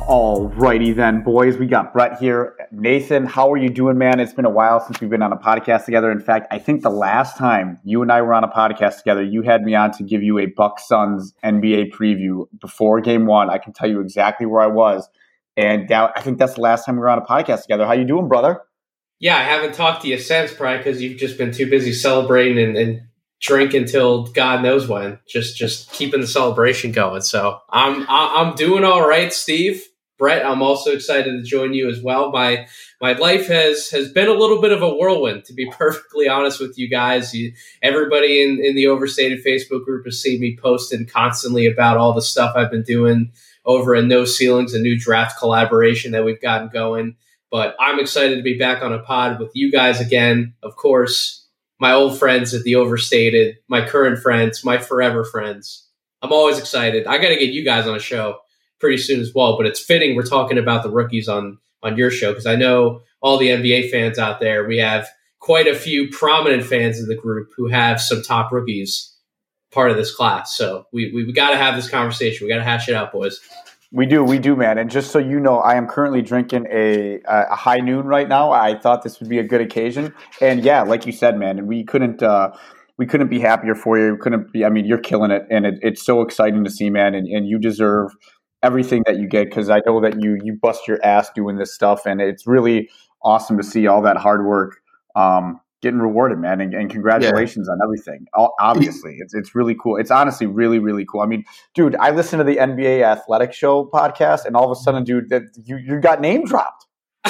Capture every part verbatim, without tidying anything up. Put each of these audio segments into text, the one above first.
Alrighty then, boys. We got Brett here. Nathan, how are you doing, man? It's been a while since we've been on a podcast together. In fact, I think the last time you and I were on a podcast together, you had me on to give you a Bucks Suns N B A preview before game one. I can tell you exactly where I was. And that, I think that's the last time we were on a podcast together. How you doing, brother? Yeah, I haven't talked to you since, probably because you've just been too busy celebrating and, and drink until God knows when. Just just keeping the celebration going. So I'm I'm doing all right, Steve. Brett, I'm also excited to join you as well. My my life has has been a little bit of a whirlwind, to be perfectly honest with you guys. You, everybody in, in the Overstated Facebook group has seen me posting constantly about all the stuff I've been doing over in No Ceilings, a new draft collaboration that we've gotten going. But I'm excited to be back on a pod with you guys again. Of course, my old friends at the Overstated, my current friends, my forever friends. I'm always excited. I got to get you guys on a show pretty soon as well, but it's fitting we're talking about the rookies on, on your show because I know all the N B A fans out there, we have quite a few prominent fans in the group who have some top rookies part of this class. So we we, we got to have this conversation. We got to hash it out, boys. We do, we do, man. And just so you know, I am currently drinking a a high noon right now. I thought this would be a good occasion. And yeah, like you said, man, and we couldn't uh, we couldn't be happier for you. We couldn't be, I mean, you're killing it. And it, it's so exciting to see, man. And, and you deserve everything that you get because I know that you you bust your ass doing this stuff, and it's really awesome to see all that hard work um, getting rewarded, man. And, and congratulations yeah. on everything. Obviously, it's it's really cool. It's honestly really really cool. I mean, dude, I listened to the N B A Athletic Show podcast, and all of a sudden, dude, that you you got name dropped.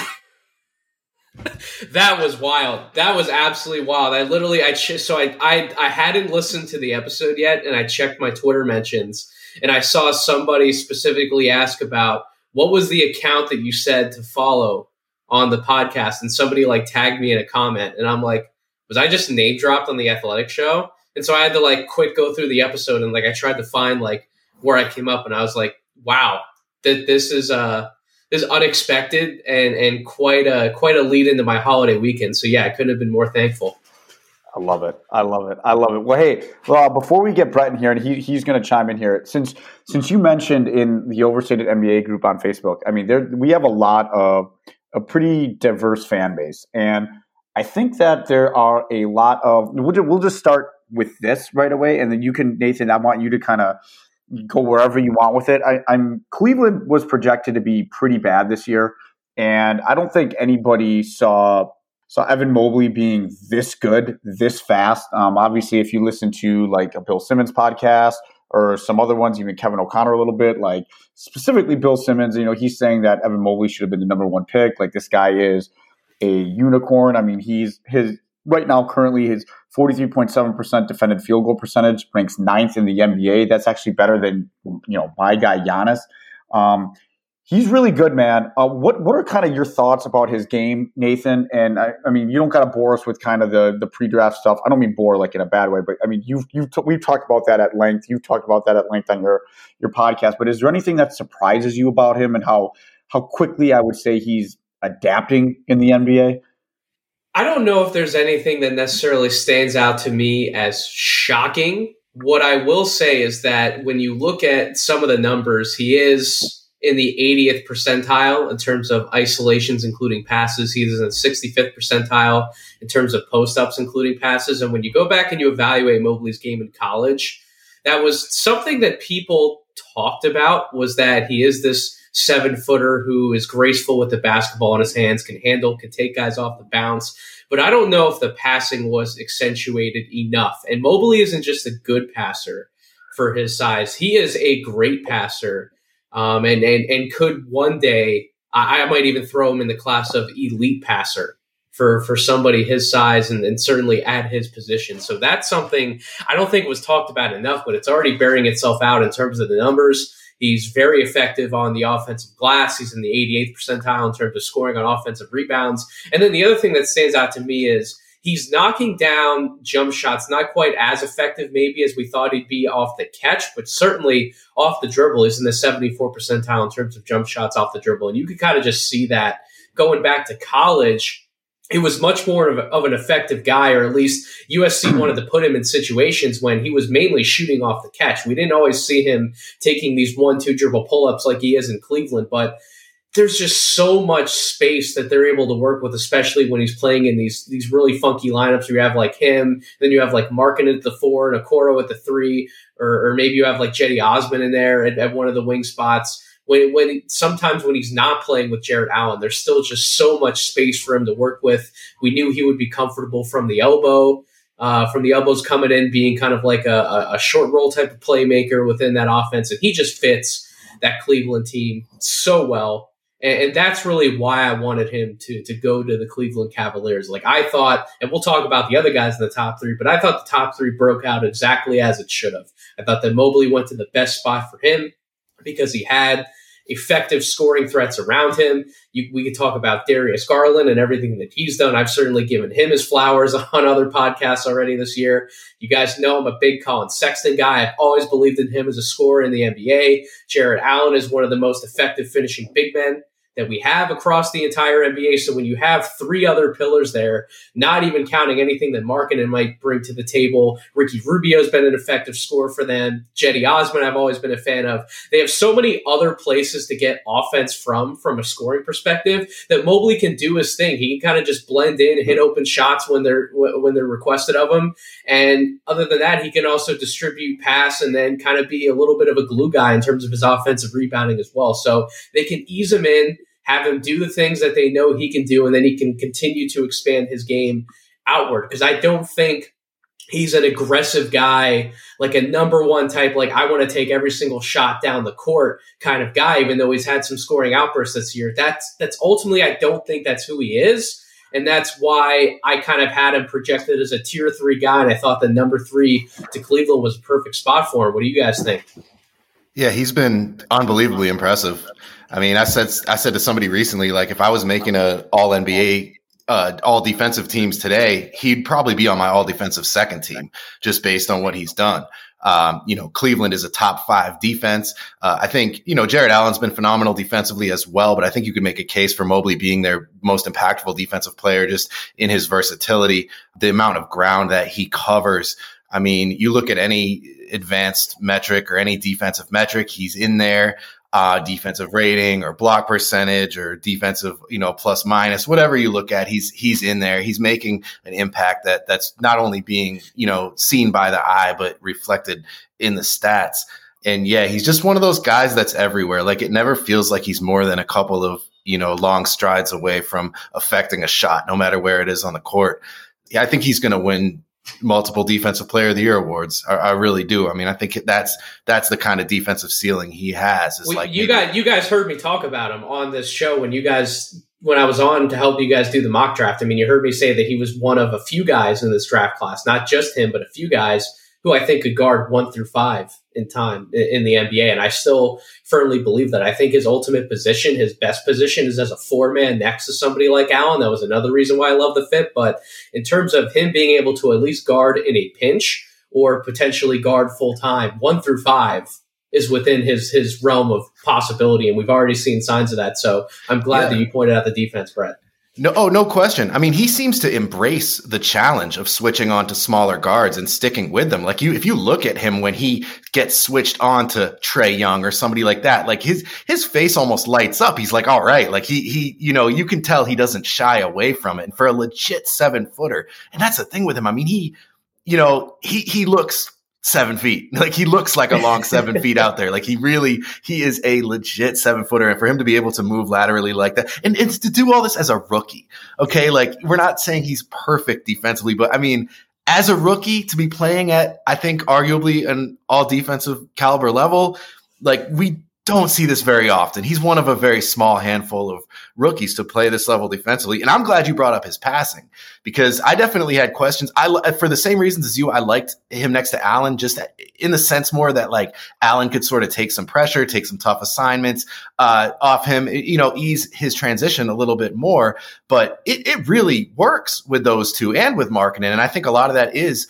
That was wild. That was absolutely wild. I literally, I ch- so I, I I hadn't listened to the episode yet, and I checked my Twitter mentions. And I saw somebody specifically ask about what was the account that you said to follow on the podcast. And somebody like tagged me in a comment. And I'm like, was I just name dropped on the Athletic Show? And so I had to like quick go through the episode. And like, I tried to find like where I came up and I was like, wow, that this is uh this is unexpected and, and quite a, quite a lead into my holiday weekend. So yeah, I couldn't have been more thankful. I love it. I love it. I love it. Well, hey, well, before we get Brett in here, and he he's going to chime in here, since since you mentioned in the Overstated N B A group on Facebook, I mean, there we have a lot of a pretty diverse fan base, and I think that there are a lot of. We'll just, we'll just start with this right away, and then you can, Nathan. I want you to kind of go wherever you want with it. I, I'm Cleveland was projected to be pretty bad this year, and I don't think anybody saw. So Evan Mobley being this good, this fast. Um, obviously, if you listen to like a Bill Simmons podcast or some other ones, even Kevin O'Connor a little bit, like specifically Bill Simmons, you know, he's saying that Evan Mobley should have been the number one pick. Like this guy is a unicorn. I mean, he's his right now currently his forty-three point seven percent defended field goal percentage ranks ninth in the N B A. That's actually better than, you know, my guy Giannis. Um, He's really good, man. Uh, what what are kind of your thoughts about his game, Nathan? And I, I mean, you don't got to bore us with kind of the the pre-draft stuff. I don't mean bore like in a bad way, but I mean, you've you've t- we've talked about that at length. You've talked about that at length on your your podcast. But is there anything that surprises you about him and how how quickly I would say he's adapting in the N B A? I don't know if there's anything that necessarily stands out to me as shocking. What I will say is that when you look at some of the numbers, he is in the eightieth percentile in terms of isolations, including passes. He's in the sixty-fifth percentile in terms of post-ups, including passes. And when you go back and you evaluate Mobley's game in college, that was something that people talked about, was that he is this seven-footer who is graceful with the basketball in his hands, can handle, can take guys off the bounce. But I don't know if the passing was accentuated enough. And Mobley isn't just a good passer for his size. He is a great passer. Um, and, and, and could one day, I, I might even throw him in the class of elite passer for, for somebody his size and, and certainly at his position. So that's something I don't think was talked about enough, but it's already bearing itself out in terms of the numbers. He's very effective on the offensive glass. He's in the eighty-eighth percentile in terms of scoring on offensive rebounds. And then the other thing that stands out to me is he's knocking down jump shots, not quite as effective maybe as we thought he'd be off the catch, but certainly off the dribble. He's in the seventy-four percentile in terms of jump shots off the dribble. And you could kind of just see that going back to college. he was much more of, a, of an effective guy, or at least U S C wanted to put him in situations when he was mainly shooting off the catch. We didn't always see him taking these one, two dribble pull-ups like he is in Cleveland, but there's just so much space that they're able to work with, especially when he's playing in these these really funky lineups where you have like him, then you have like Markkanen at the four and Okoro at the three, or, or maybe you have like Jetty Osman in there at, at one of the wing spots. When, when sometimes when he's not playing with Jarrett Allen, there's still just so much space for him to work with. We knew he would be comfortable from the elbow, uh, from the elbows coming in, being kind of like a, a short roll type of playmaker within that offense. And he just fits that Cleveland team so well. And, and that's really why I wanted him to, to go to the Cleveland Cavaliers. Like I thought, and we'll talk about the other guys in the top three, but I thought the top three broke out exactly as it should have. I thought that Mobley went to the best spot for him because he had effective scoring threats around him. You, we could talk about Darius Garland and everything that he's done. I've certainly given him his flowers on other podcasts already this year. You guys know I'm a big Colin Sexton guy. I've always believed in him as a scorer in the N B A. Jarrett Allen is one of the most effective finishing big men that we have across the entire N B A. So when you have three other pillars there, not even counting anything that Markkanen might bring to the table, Ricky Rubio's been an effective scorer for them. Jetty Osman I've always been a fan of. They have so many other places to get offense from, from a scoring perspective, that Mobley can do his thing. He can kind of just blend in, hit open shots when they're when they're requested of him. And other than that, he can also distribute, pass, and then kind of be a little bit of a glue guy in terms of his offensive rebounding as well. So they can ease him in, have him do the things that they know he can do, and then he can continue to expand his game outward. Because I don't think he's an aggressive guy, like a number one type, like I want to take every single shot down the court kind of guy, even though he's had some scoring outbursts this year. That's that's ultimately, I don't think that's who he is. And that's why I kind of had him projected as a tier three guy, and I thought the number three to Cleveland was a perfect spot for him. What do you guys think? Yeah, he's been unbelievably impressive. I mean, I said I said to somebody recently, like if I was making a all N B A, uh, all defensive teams today, he'd probably be on my all defensive second team just based on what he's done. Um, you know, Cleveland is a top five defense. Uh, I think, you know, Jarrett Allen's been phenomenal defensively as well, but I think you could make a case for Mobley being their most impactful defensive player just in his versatility, the amount of ground that he covers. I mean, you look at any advanced metric or any defensive metric, he's in there. Uh, defensive rating or block percentage or defensive, you know, plus minus, whatever you look at, he's he's in there. He's making an impact that that's not only being, you know, seen by the eye, but reflected in the stats. And yeah, he's just one of those guys that's everywhere. Like it never feels like he's more than a couple of, you know, long strides away from affecting a shot, no matter where it is on the court. Yeah, I think he's going to win multiple defensive player of the year awards. I, I really do. I mean, I think that's, that's the kind of defensive ceiling he has. Is well, like you guys, you guys heard me talk about him on this show when you guys, when I was on to help you guys do the mock draft. I mean, you heard me say that he was one of a few guys in this draft class, not just him, but a few guys who I think could guard one through five in time in the N B A. And I still firmly believe that. I think his ultimate position, his best position is as a four man next to somebody like Allen. That was another reason why I love the fit. But in terms of him being able to at least guard in a pinch or potentially guard full time, one through five is within his, his realm of possibility. And we've already seen signs of that. So I'm glad yeah. that you pointed out the defense, Brett. No, oh, no question. I mean, he seems to embrace the challenge of switching on to smaller guards and sticking with them. Like you, if you look at him when he gets switched on to Trae Young or somebody like that, like his, his face almost lights up. He's like, all right, like he, he, you know, you can tell he doesn't shy away from it. And for a legit seven footer, and that's the thing with him. I mean, he, you know, he, he looks seven feet. Like he looks like a long seven feet out there. Like he really, he is a legit seven footer. And for him to be able to move laterally like that and, and to do all this as a rookie. Okay. Like we're not saying he's perfect defensively, but I mean, as a rookie to be playing at, I think arguably an all defensive caliber level, like we don't see this very often. He's one of a very small handful of rookies to play this level defensively. And I'm glad you brought up his passing because I definitely had questions. I, for the same reasons as you, I liked him next to Allen, just in the sense more that like Allen could sort of take some pressure, take some tough assignments uh, off him, you know, ease his transition a little bit more. But it, it really works with those two and with Markkanen. And I think a lot of that is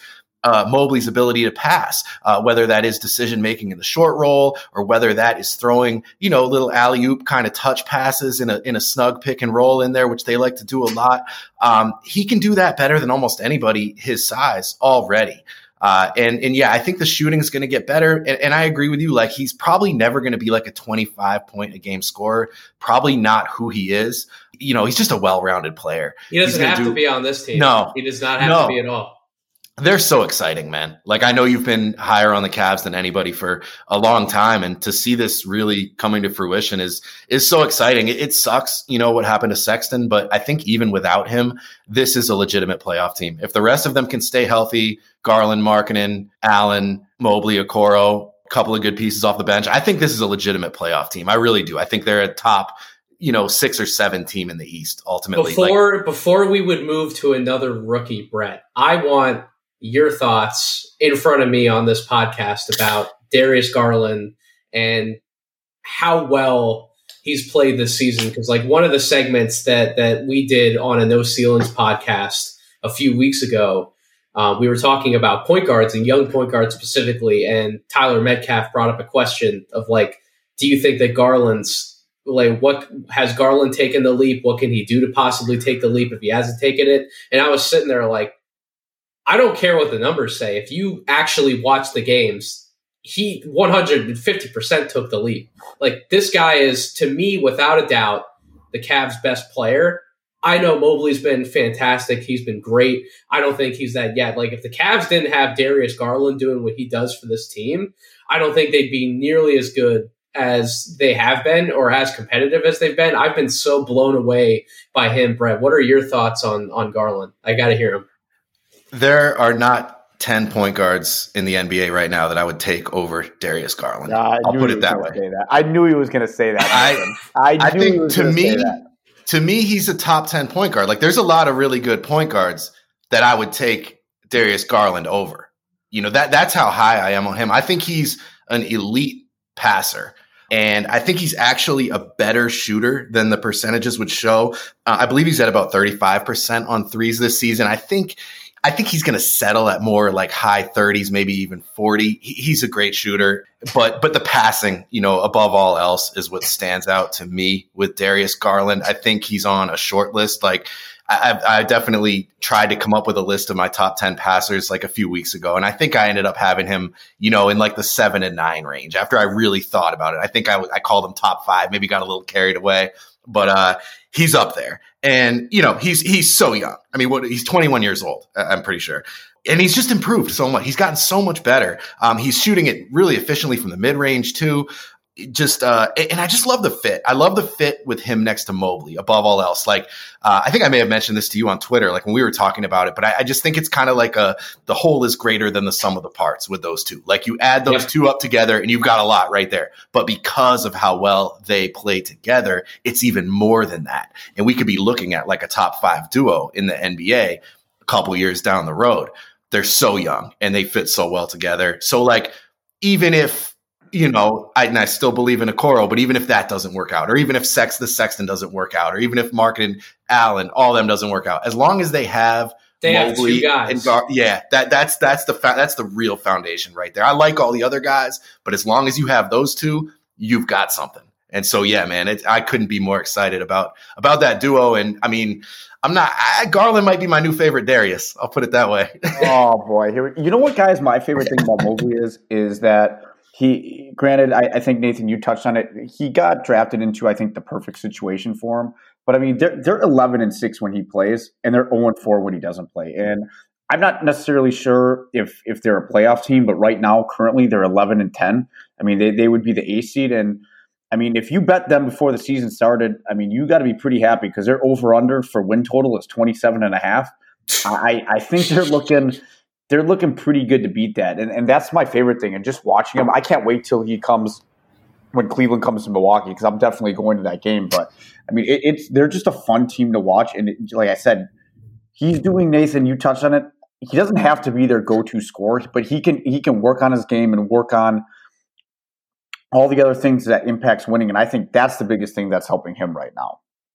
uh, Mobley's ability to pass, uh, whether that is decision making in the short roll or whether that is throwing, you know, little alley oop kind of touch passes in a in a snug pick and roll in there, which they like to do a lot. Um, he can do that better than almost anybody his size already. Uh, and, and yeah, I think the shooting is going to get better. And, and I agree with you. Like, he's probably never going to be like a twenty-five point a game scorer. Probably not who he is. You know, he's just a well-rounded player. He doesn't have do, to be on this team. No, he does not have no. to be at all. They're so exciting, man. Like, I know you've been higher on the Cavs than anybody for a long time. And to see this really coming to fruition is, is so exciting. It, it sucks, you know, what happened to Sexton, but I think even without him, this is a legitimate playoff team. If the rest of them can stay healthy, Garland, Markkanen, Allen, Mobley, Okoro, a couple of good pieces off the bench, I think this is a legitimate playoff team. I really do. I think they're a top, you know, six or seven team in the East ultimately. Before, like, before we would move to another rookie, Brett, I want your thoughts in front of me on this podcast about Darius Garland and how well he's played this season. Because like one of the segments that that we did on a No Ceilings podcast a few weeks ago, uh, we were talking about point guards and young point guards specifically. And Tyler Metcalf brought up a question of like, do you think that Garland's like, what has Garland taken the leap? What can he do to possibly take the leap if he hasn't taken it? And I was sitting there like, I don't care what the numbers say. If you actually watch the games, he one hundred fifty percent took the leap. Like, this guy is, to me, without a doubt, the Cavs' best player. I know Mobley's been fantastic. He's been great. I don't think he's that yet. Like, if the Cavs didn't have Darius Garland doing what he does for this team, I don't think they'd be nearly as good as they have been or as competitive as they've been. I've been so blown away by him, Brett. What are your thoughts on, on Garland? I got to hear him. There are not ten point guards in the N B A right now that I would take over Darius Garland. Uh, I'll put it that way. That. I knew he was going to say that. I, I, I think to me, that. to me, he's a top ten point guard. Like, there's a lot of really good point guards that I would take Darius Garland over. You know, that that's how high I am on him. I think he's an elite passer. And I think he's actually a better shooter than the percentages would show. Uh, I believe he's at about thirty-five percent on threes this season. I think I think he's going to settle at more like high thirties, maybe even forty. He, he's a great shooter, but but the passing, you know, above all else is what stands out to me with Darius Garland. I think he's on a short list. Like, I, I definitely tried to come up with a list of my top ten passers like a few weeks ago. And I think I ended up having him, you know, in like the seven and nine range after I really thought about it. I think I, I called him top five, maybe got a little carried away, but uh, he's up there. And, you know, he's he's so young. I mean, what he's twenty-one years old, I'm pretty sure. And he's just improved so much. He's gotten so much better. Um, he's shooting it really efficiently from the mid range too. Just uh, and I just love the fit. I love the fit with him next to Mobley above all else. Like, uh, I think I may have mentioned this to you on Twitter, like when we were talking about it, but I, I just think it's kind of like a, the whole is greater than the sum of the parts with those two. Like, you add those yep. two up together and you've got a lot right there. But because of how well they play together, it's even more than that. And we could be looking at like a top five duo in the N B A a couple years down the road. They're so young and they fit so well together. So like, even if, you know, I, and I still believe in Okoro, but even if that doesn't work out, or even if Sex the Sexton doesn't work out, or even if Markkanen, Allen, all of them doesn't work out, as long as they have they Mobley have two guys. and Gar- yeah, that that's that's the fa- that's the real foundation right there. I like all the other guys, but as long as you have those two, you've got something. And so, yeah, man, it, I couldn't be more excited about about that duo. And I mean, I'm not I, Garland might be my new favorite Darius. I'll put it that way. Oh boy, here we, you know what, guys? My favorite thing about Mobley is is that. He, granted, I, I think, Nathan, you touched on it. He got drafted into, I think, the perfect situation for him. But, I mean, they're, they're eleven and six when he plays, and they're oh and four when he doesn't play. And I'm not necessarily sure if if they're a playoff team, but right now, currently, they're eleven and ten. I mean, they, they would be the eighth seed. And, I mean, if you bet them before the season started, I mean, you got to be pretty happy because their over-under for win total is twenty-seven and a half. I, I think they're looking – They're looking pretty good to beat that. And and that's my favorite thing. And just watching him, I can't wait till he comes when Cleveland comes to Milwaukee because I'm definitely going to that game. But, I mean, it, it's they're just a fun team to watch. And it, like I said, he's doing, Nathan, you touched on it. He doesn't have to be their go-to scorer, but he can he can work on his game and work on all the other things that impacts winning. And I think that's the biggest thing that's helping him right now.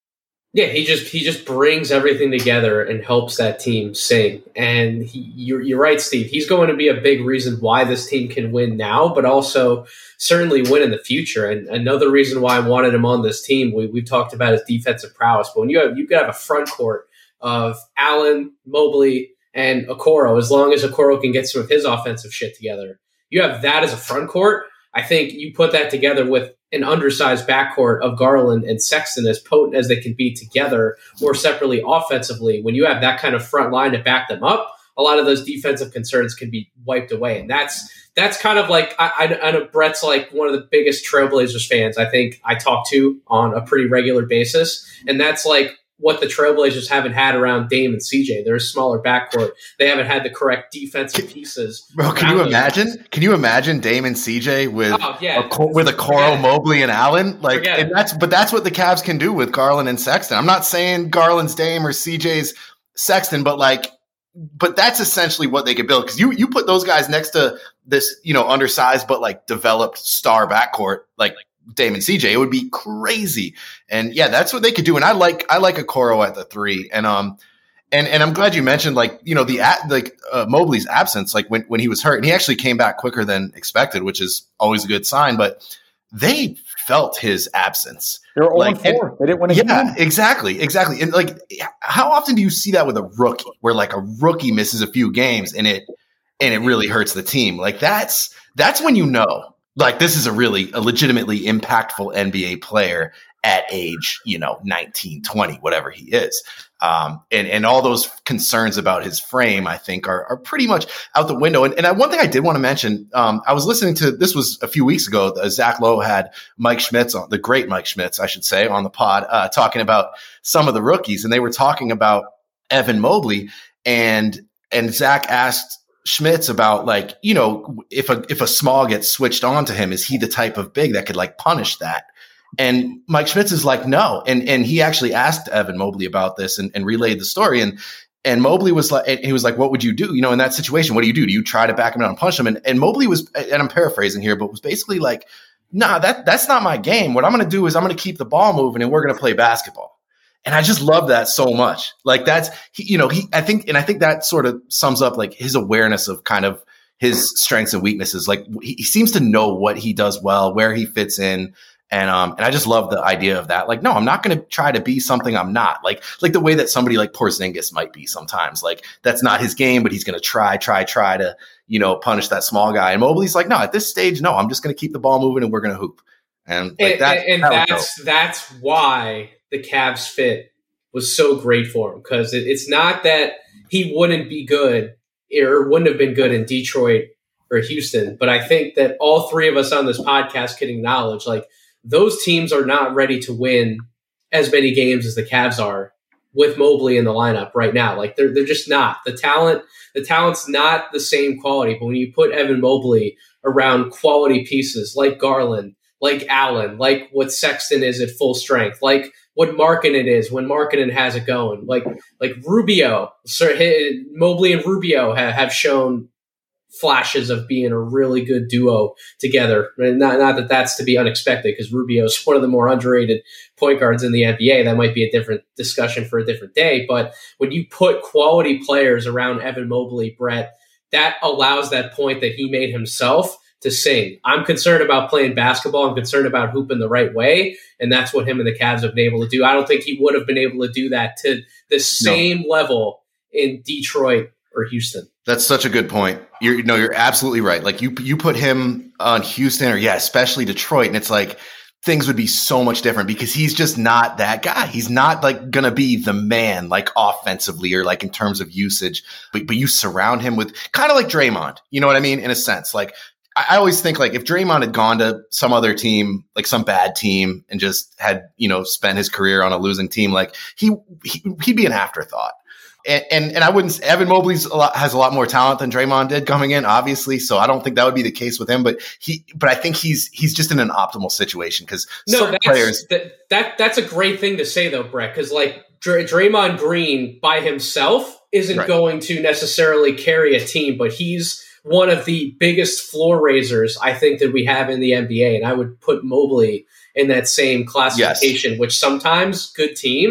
Yeah, he just he just brings everything together and helps that team sing. And he, you're, you're right, Steve. He's going to be a big reason why this team can win now, but also certainly win in the future. And another reason why I wanted him on this team, we, we've talked about his defensive prowess. But when you have you got to have a front court of Allen, Mobley, and Okoro, as long as Okoro can get some of his offensive shit together, you have that as a front court. I think you put that together with an undersized backcourt of Garland and Sexton, as potent as they can be together or separately offensively. When you have that kind of front line to back them up, a lot of those defensive concerns can be wiped away. And that's that's kind of like, I, I, I know Brett's like one of the biggest Trailblazers fans I think I talk to on a pretty regular basis. And that's like what the Trailblazers haven't had around Dame and C J. They're a smaller backcourt. They haven't had the correct defensive pieces. Bro, can you imagine? Them. Can you imagine Dame and C J with oh, yeah. a, with Okoro, Mobley, and Allen? Like, and that's but that's what the Cavs can do with Garland and Sexton. I'm not saying Garland's Dame or C J's Sexton, but like, but that's essentially what they could build. Because you you put those guys next to this, you know, undersized but like developed star backcourt, like. Dame and C J, it would be crazy. And yeah, that's what they could do. And I like, I like Okoro at the three. And, um, and, and I'm glad you mentioned like, you know, the, like, uh, Mobley's absence, like when, when he was hurt, and he actually came back quicker than expected, which is always a good sign, but they felt his absence. They were like, oh and four. They didn't win a yeah, game. exactly. Exactly. And like, how often do you see that with a rookie where like a rookie misses a few games and it, and it really hurts the team? Like that's, that's when you know. Like this is a really a legitimately impactful N B A player at age, you know, nineteen, twenty, whatever he is. Um, and, and all those concerns about his frame, I think are, are pretty much out the window. And, and I, one thing I did want to mention, um, I was listening to, this was a few weeks ago, uh, Zach Lowe had Mike Schmitz on, the great Mike Schmitz, I should say, on the pod, uh, talking about some of the rookies. And they were talking about Evan Mobley, and, and Zach asked Schmitz about like, you know, if a if a small gets switched on to him, is he the type of big that could like punish that? And Mike Schmitz is like, no. And and he actually asked Evan Mobley about this and, and relayed the story. And and Mobley was like, he was like, what would you do? You know, in that situation, what do you do? Do you try to back him down and punch him? And and Mobley was, and I'm paraphrasing here, but was basically like, nah, that that's not my game. What I'm going to do is I'm going to keep the ball moving and we're going to play basketball. And I just love that so much. Like that's, he, you know, he, I think, and I think that sort of sums up like his awareness of kind of his strengths and weaknesses. Like he, he seems to know what he does well, where he fits in. And, um, and I just love the idea of that. Like, no, I'm not going to try to be something I'm not. Like, like the way that somebody like Porzingis might be sometimes. Like that's not his game, but he's going to try, try, try to, you know, punish that small guy. And Mobley's like, no, at this stage, no, I'm just going to keep the ball moving and we're going to hoop. And like and, that, and, and that that's that's why the Cavs fit was so great for him, because it, it's not that he wouldn't be good or wouldn't have been good in Detroit or Houston, but I think that all three of us on this podcast can acknowledge like those teams are not ready to win as many games as the Cavs are with Mobley in the lineup right now. Like they're they're just not. The talent, the talent's not the same quality, but when you put Evan Mobley around quality pieces like Garland, like Allen, like what Sexton is at full strength, like what Markkanen is when Markkanen has it going, like like Rubio, Sir, Mobley and Rubio have, have shown flashes of being a really good duo together. And not, not that that's to be unexpected, because Rubio is one of the more underrated point guards in the N B A. That might be a different discussion for a different day. But when you put quality players around Evan Mobley, Brett, that allows that point that he made himself to sing. I'm concerned about playing basketball. I'm concerned about hooping the right way. And that's what him and the Cavs have been able to do. I don't think he would have been able to do that to the same no. level in Detroit or Houston. That's such a good point. You're no, you're absolutely right. Like you, you put him on Houston or yeah, especially Detroit. And it's like things would be so much different because he's just not that guy. He's not like going to be the man, like offensively or like in terms of usage, but, but you surround him with kind of like Draymond, you know what I mean? In a sense, like, I always think like if Draymond had gone to some other team, like some bad team, and just had, you know, spent his career on a losing team, like he, he he'd be an afterthought. And, and and I wouldn't. Evan Mobley's a lot, has a lot more talent than Draymond did coming in, obviously. So I don't think that would be the case with him. But he, but I think he's he's just in an optimal situation because no, certain that's, players. That, that that's a great thing to say though, Brett. Because like Dr- Draymond Green by himself isn't right. going to necessarily carry a team, but he's one of the biggest floor raisers I think that we have in the N B A. And I would put Mobley in that same classification, yes. which sometimes good teams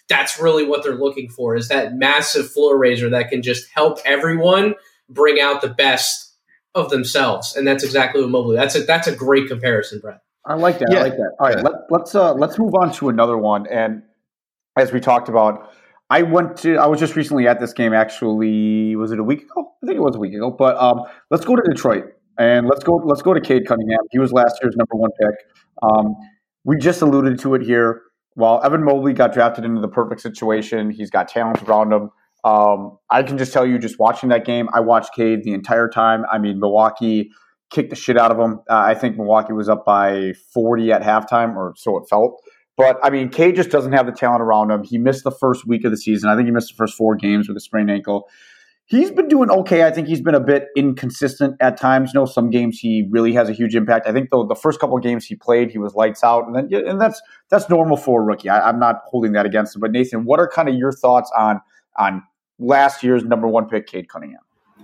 that's really what they're looking for, is that massive floor raiser that can just help everyone bring out the best of themselves. And that's exactly what Mobley, that's a, that's a great comparison, Brett. I like that. Yeah. I like that. All right, let, let's uh, let's move on to another one. And as we talked about, I went to. I was just recently at this game. Actually, was it a week ago? I think it was a week ago. But um, let's go to Detroit and let's go. Let's go to Cade Cunningham. He was last year's number one pick. Um, we just alluded to it here. While Evan Mobley got drafted into the perfect situation, he's got talent around him. Um, I can just tell you, just watching that game, I watched Cade the entire time. I mean, Milwaukee kicked the shit out of him. Uh, I think Milwaukee was up by forty at halftime, or so it felt. But, I mean, Cade just doesn't have the talent around him. He missed the first week of the season. I think he missed the first four games with a sprained ankle. He's been doing okay. I think he's been a bit inconsistent at times. You know, some games he really has a huge impact. I think the, the first couple of games he played, he was lights out. And then, and that's that's normal for a rookie. I, I'm not holding that against him. But, Nathan, what are kind of your thoughts on on last year's number one pick, Cade Cunningham?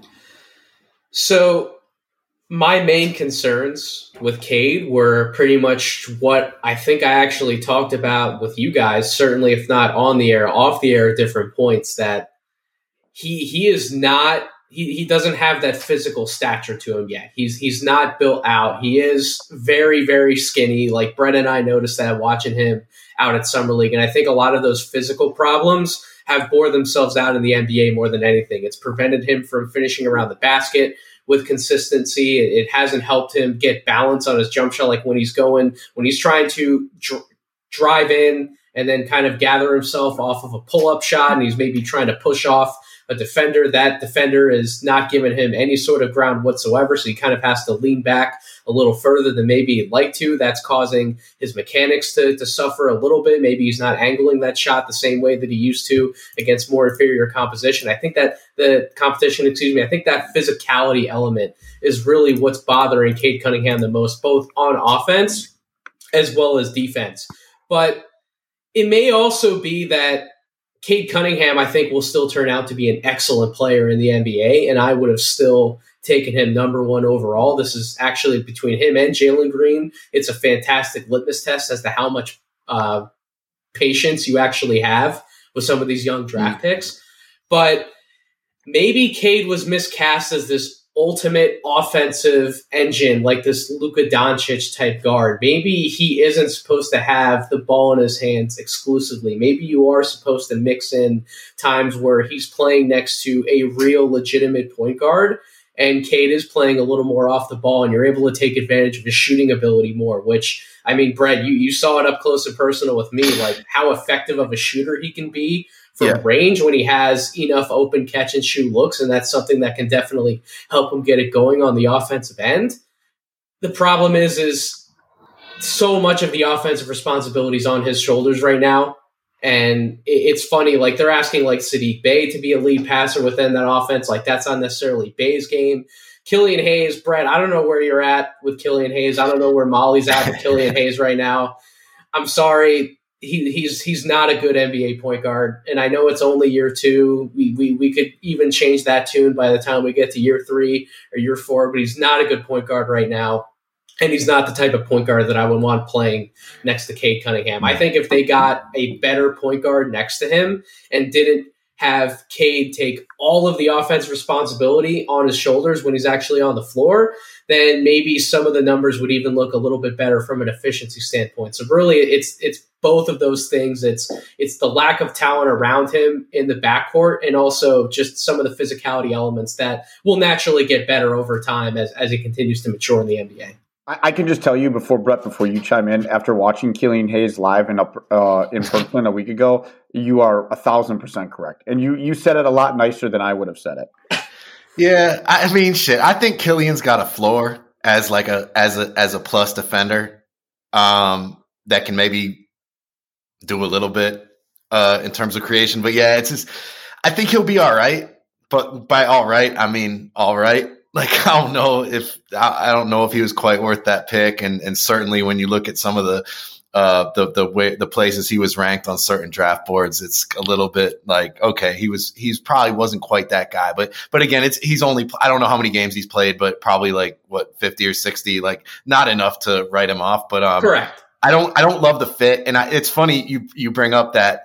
So my main concerns with Cade were pretty much what I think I actually talked about with you guys, certainly if not on the air, off the air at different points, that he he is not he, he doesn't have that physical stature to him yet. He's he's not built out. He is very, very skinny. Like Brett and I noticed that watching him out at Summer League. And I think a lot of those physical problems have bore themselves out in the N B A more than anything. It's prevented him from finishing around the basket with consistency. It hasn't helped him get balance on his jump shot. Like when he's going, when he's trying to dr- drive in and then kind of gather himself off of a pull-up shot, and he's maybe trying to push off a defender, that defender is not giving him any sort of ground whatsoever. So he kind of has to lean back a little further than maybe he'd like to. That's causing his mechanics to, to suffer a little bit. Maybe he's not angling that shot the same way that he used to against more inferior composition. I think that the competition, excuse me, I think that physicality element is really what's bothering Cade Cunningham the most, both on offense as well as defense. But it may also be that Cade Cunningham, I think, will still turn out to be an excellent player in the N B A, and I would have still taken him number one overall. This is actually between him and Jalen Green. It's a fantastic litmus test as to how much uh, patience you actually have with some of these young draft picks. But maybe Cade was miscast as this ultimate offensive engine, like this Luka Doncic type guard. Maybe he isn't supposed to have the ball in his hands exclusively. Maybe you are supposed to mix in times where he's playing next to a real legitimate point guard and Cade is playing a little more off the ball and you're able to take advantage of his shooting ability more, which, I mean, Brett, you, you saw it up close and personal with me, like how effective of a shooter he can be from yeah. range when he has enough open catch and shoot looks, and that's something that can definitely help him get it going on the offensive end. The problem is, is so much of the offensive responsibility is on his shoulders right now, and it's funny, like they're asking like Sadiq Bey to be a lead passer within that offense, like that's not necessarily Bey's game. Killian Hayes, Brett, I don't know where you're at with Killian Hayes. I don't know where Molly's at with Killian Hayes right now. I'm sorry. He, he's he's not a good N B A point guard, and I know it's only year two. We, we we could even change that tune by the time we get to year three or year four, but he's not a good point guard right now, and he's not the type of point guard that I would want playing next to Cade Cunningham. I think if they got a better point guard next to him and didn't have Cade take all of the offense responsibility on his shoulders when he's actually on the floor, then maybe some of the numbers would even look a little bit better from an efficiency standpoint. So really, it's it's both of those things. It's it's the lack of talent around him in the backcourt and also just some of the physicality elements that will naturally get better over time as, as he continues to mature in the N B A. I, I can just tell you before, Brett, before you chime in, after watching Killian Hayes live in, uh, in Brooklyn a week ago, you are a thousand percent correct. And you, you said it a lot nicer than I would have said it. Yeah, I mean, shit. I think Killian's got a floor as like a as a as a plus defender um, that can maybe do a little bit uh, in terms of creation. But yeah, it's just I think he'll be all right. But by all right, I mean all right. Like I don't know if I don't know if he was quite worth that pick, and and certainly when you look at some of the uh, the the way the places he was ranked on certain draft boards, it's a little bit like okay, he was he's probably wasn't quite that guy. But but again, it's he's only I don't know how many games he's played, but probably like what fifty or sixty, like not enough to write him off. But um, correct. I don't I don't love the fit, and I, it's funny you you bring up that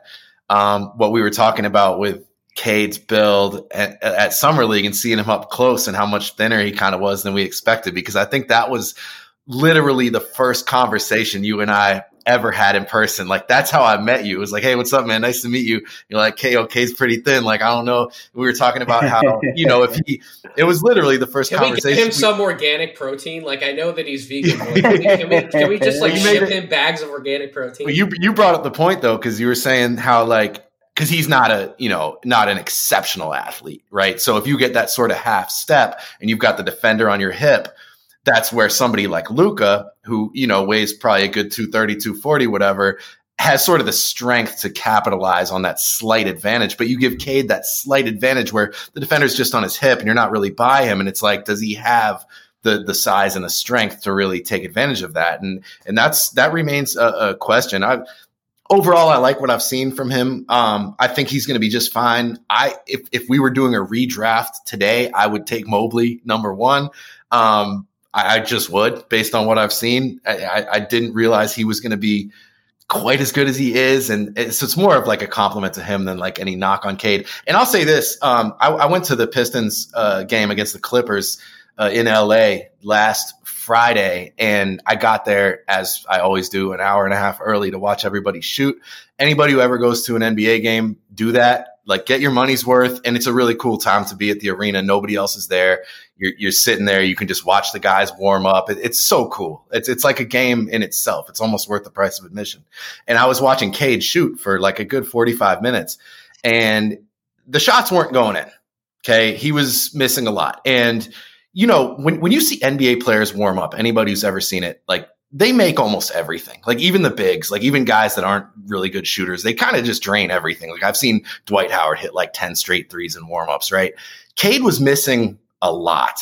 um, what we were talking about with Cade's build at, at Summer League and seeing him up close and how much thinner he kind of was than we expected, because I think that was literally the first conversation you and I ever had in person. Like, that's how I met you. It was like, hey, what's up, man? Nice to meet you. You're like, K O K's pretty thin. Like, I don't know. We were talking about how, you know, if he, it was literally the first can conversation. Can we give him some organic protein? Like, I know that he's vegan. Can we, can we, can we just like ship him bags of organic protein? Well, you, you brought up the point though, because you were saying how like, because he's not a, you know, not an exceptional athlete, right? So if you get that sort of half step and you've got the defender on your hip, that's where somebody like Luka, who, you know, weighs probably a good two thirty, two forty, whatever, has sort of the strength to capitalize on that slight advantage. But you give Cade that slight advantage where the defender's just on his hip and you're not really by him. And it's like, does he have the the size and the strength to really take advantage of that? And and that's that remains a, a question. I Overall, I like what I've seen from him. Um, I think he's going to be just fine. I if if we were doing a redraft today, I would take Mobley number one. Um, I, I just would, based on what I've seen. I, I, I didn't realize he was going to be quite as good as he is, and it's, it's more of like a compliment to him than like any knock on Cade. And I'll say this: um, I, I went to the Pistons uh, game against the Clippers uh, in L A last Friday, and I got there, as I always do, an hour and a half early to watch everybody shoot. Anybody who ever goes to an N B A game, do that. Like, get your money's worth, and it's a really cool time to be at the arena. Nobody else is there. You're, you're sitting there. You can just watch the guys warm up. It, it's so cool. It's it's like a game in itself. It's almost worth the price of admission. And I was watching Cade shoot for like a good forty-five minutes, and the shots weren't going in. Okay, he was missing a lot. And you know, when, when you see N B A players warm up, anybody who's ever seen it, like, they make almost everything. Like, even the bigs, like even guys that aren't really good shooters, they kind of just drain everything. Like, I've seen Dwight Howard hit like ten straight threes in warmups, right? Cade was missing a lot.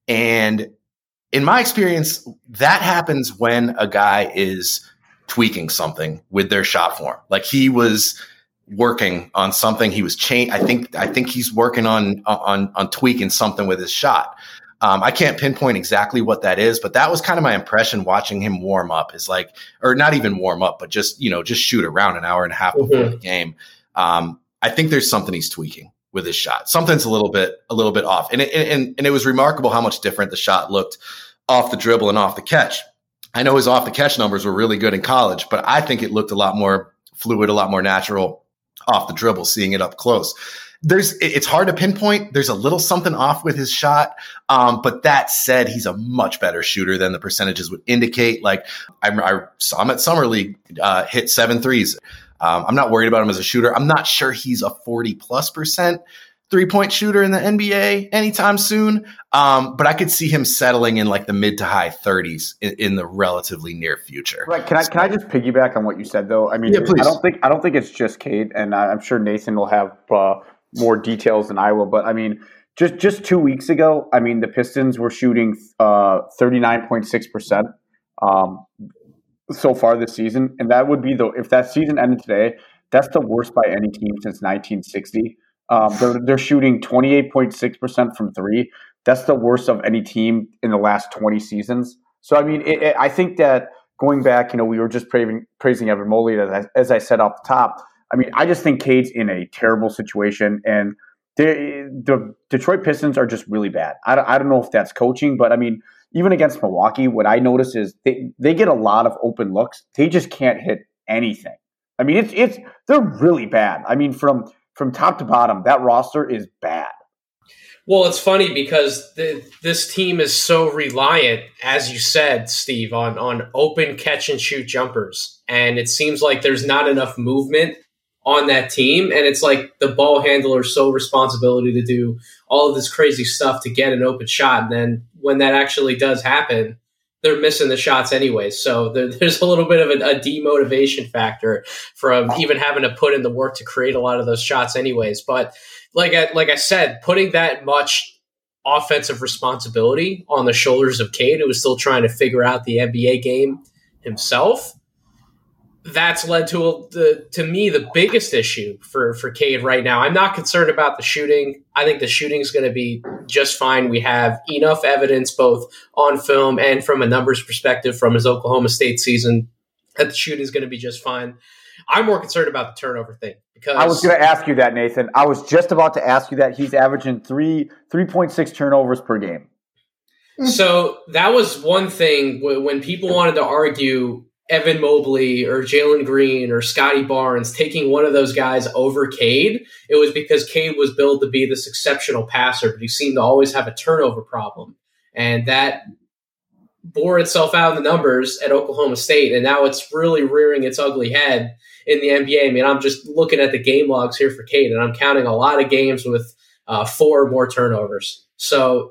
And in my experience, that happens when a guy is tweaking something with their shot form. Like, he was working on something. He was chain. I think, I think he's working on, on, on tweaking something with his shot. Um, I can't pinpoint exactly what that is, but that was kind of my impression watching him warm up, is like, or not even warm up, but just, you know, just shoot around an hour and a half before mm-hmm. the game. Um, I think there's something he's tweaking with his shot. Something's a little bit, a little bit off. And it, and, and it was remarkable how much different the shot looked off the dribble and off the catch. I know his off the catch numbers were really good in college, but I think it looked a lot more fluid, a lot more natural off the dribble, seeing it up close. There's, it's hard to pinpoint. There's a little something off with his shot. Um, but that said, he's a much better shooter than the percentages would indicate. Like, I, I saw him at Summer League, uh, hit seven threes. Um, I'm not worried about him as a shooter. I'm not sure he's a forty plus percent three point shooter in the N B A anytime soon. Um, but I could see him settling in like the mid to high thirties in, in the relatively near future. Right. Can I, can I just piggyback on what you said though? I mean, yeah, please. I don't think, I don't think it's just Cade, and I'm sure Nathan will have, uh, more details than I will, but I mean, just just two weeks ago, I mean, the Pistons were shooting uh, thirty-nine point six percent um, so far this season, and that would be the if that season ended today, that's the worst by any team since nineteen sixty. Um, they're they're shooting twenty-eight point six percent from three. That's the worst of any team in the last twenty seasons. So I mean, it, it, I think that going back, you know, we were just praising praising Evan Mobley, as I, as I said off the top. I mean, I just think Cade's in a terrible situation, and the, the Detroit Pistons are just really bad. I don't, I don't know if that's coaching, but I mean, even against Milwaukee, what I notice is they, they get a lot of open looks. They just can't hit anything. I mean, it's it's they're really bad. I mean, from from top to bottom, that roster is bad. Well, it's funny because the, this team is so reliant, as you said, Steve, on on open catch and shoot jumpers, and it seems like there's not enough movement on that team, and it's like the ball handler's sole responsibility to do all of this crazy stuff to get an open shot, and then when that actually does happen, they're missing the shots anyways. So there, there's a little bit of a, a demotivation factor from even having to put in the work to create a lot of those shots anyways. But like I, like I said, putting that much offensive responsibility on the shoulders of Cade, who was still trying to figure out the N B A game himself, that's led to, a, the, to me, the biggest issue for, for Cade right now. I'm not concerned about the shooting. I think the shooting is going to be just fine. We have enough evidence, both on film and from a numbers perspective from his Oklahoma State season, that the shooting is going to be just fine. I'm more concerned about the turnover thing because I was going to ask you that, Nathan. I was just about to ask you that. He's averaging three three point six turnovers per game. So that was one thing when people wanted to argue Evan Mobley or Jalen Green or Scotty Barnes taking one of those guys over Cade. It was because Cade was billed to be this exceptional passer, but he seemed to always have a turnover problem. And that bore itself out in the numbers at Oklahoma State. And now it's really rearing its ugly head in the N B A. I mean, I'm just looking at the game logs here for Cade, and I'm counting a lot of games with uh, four or more turnovers. So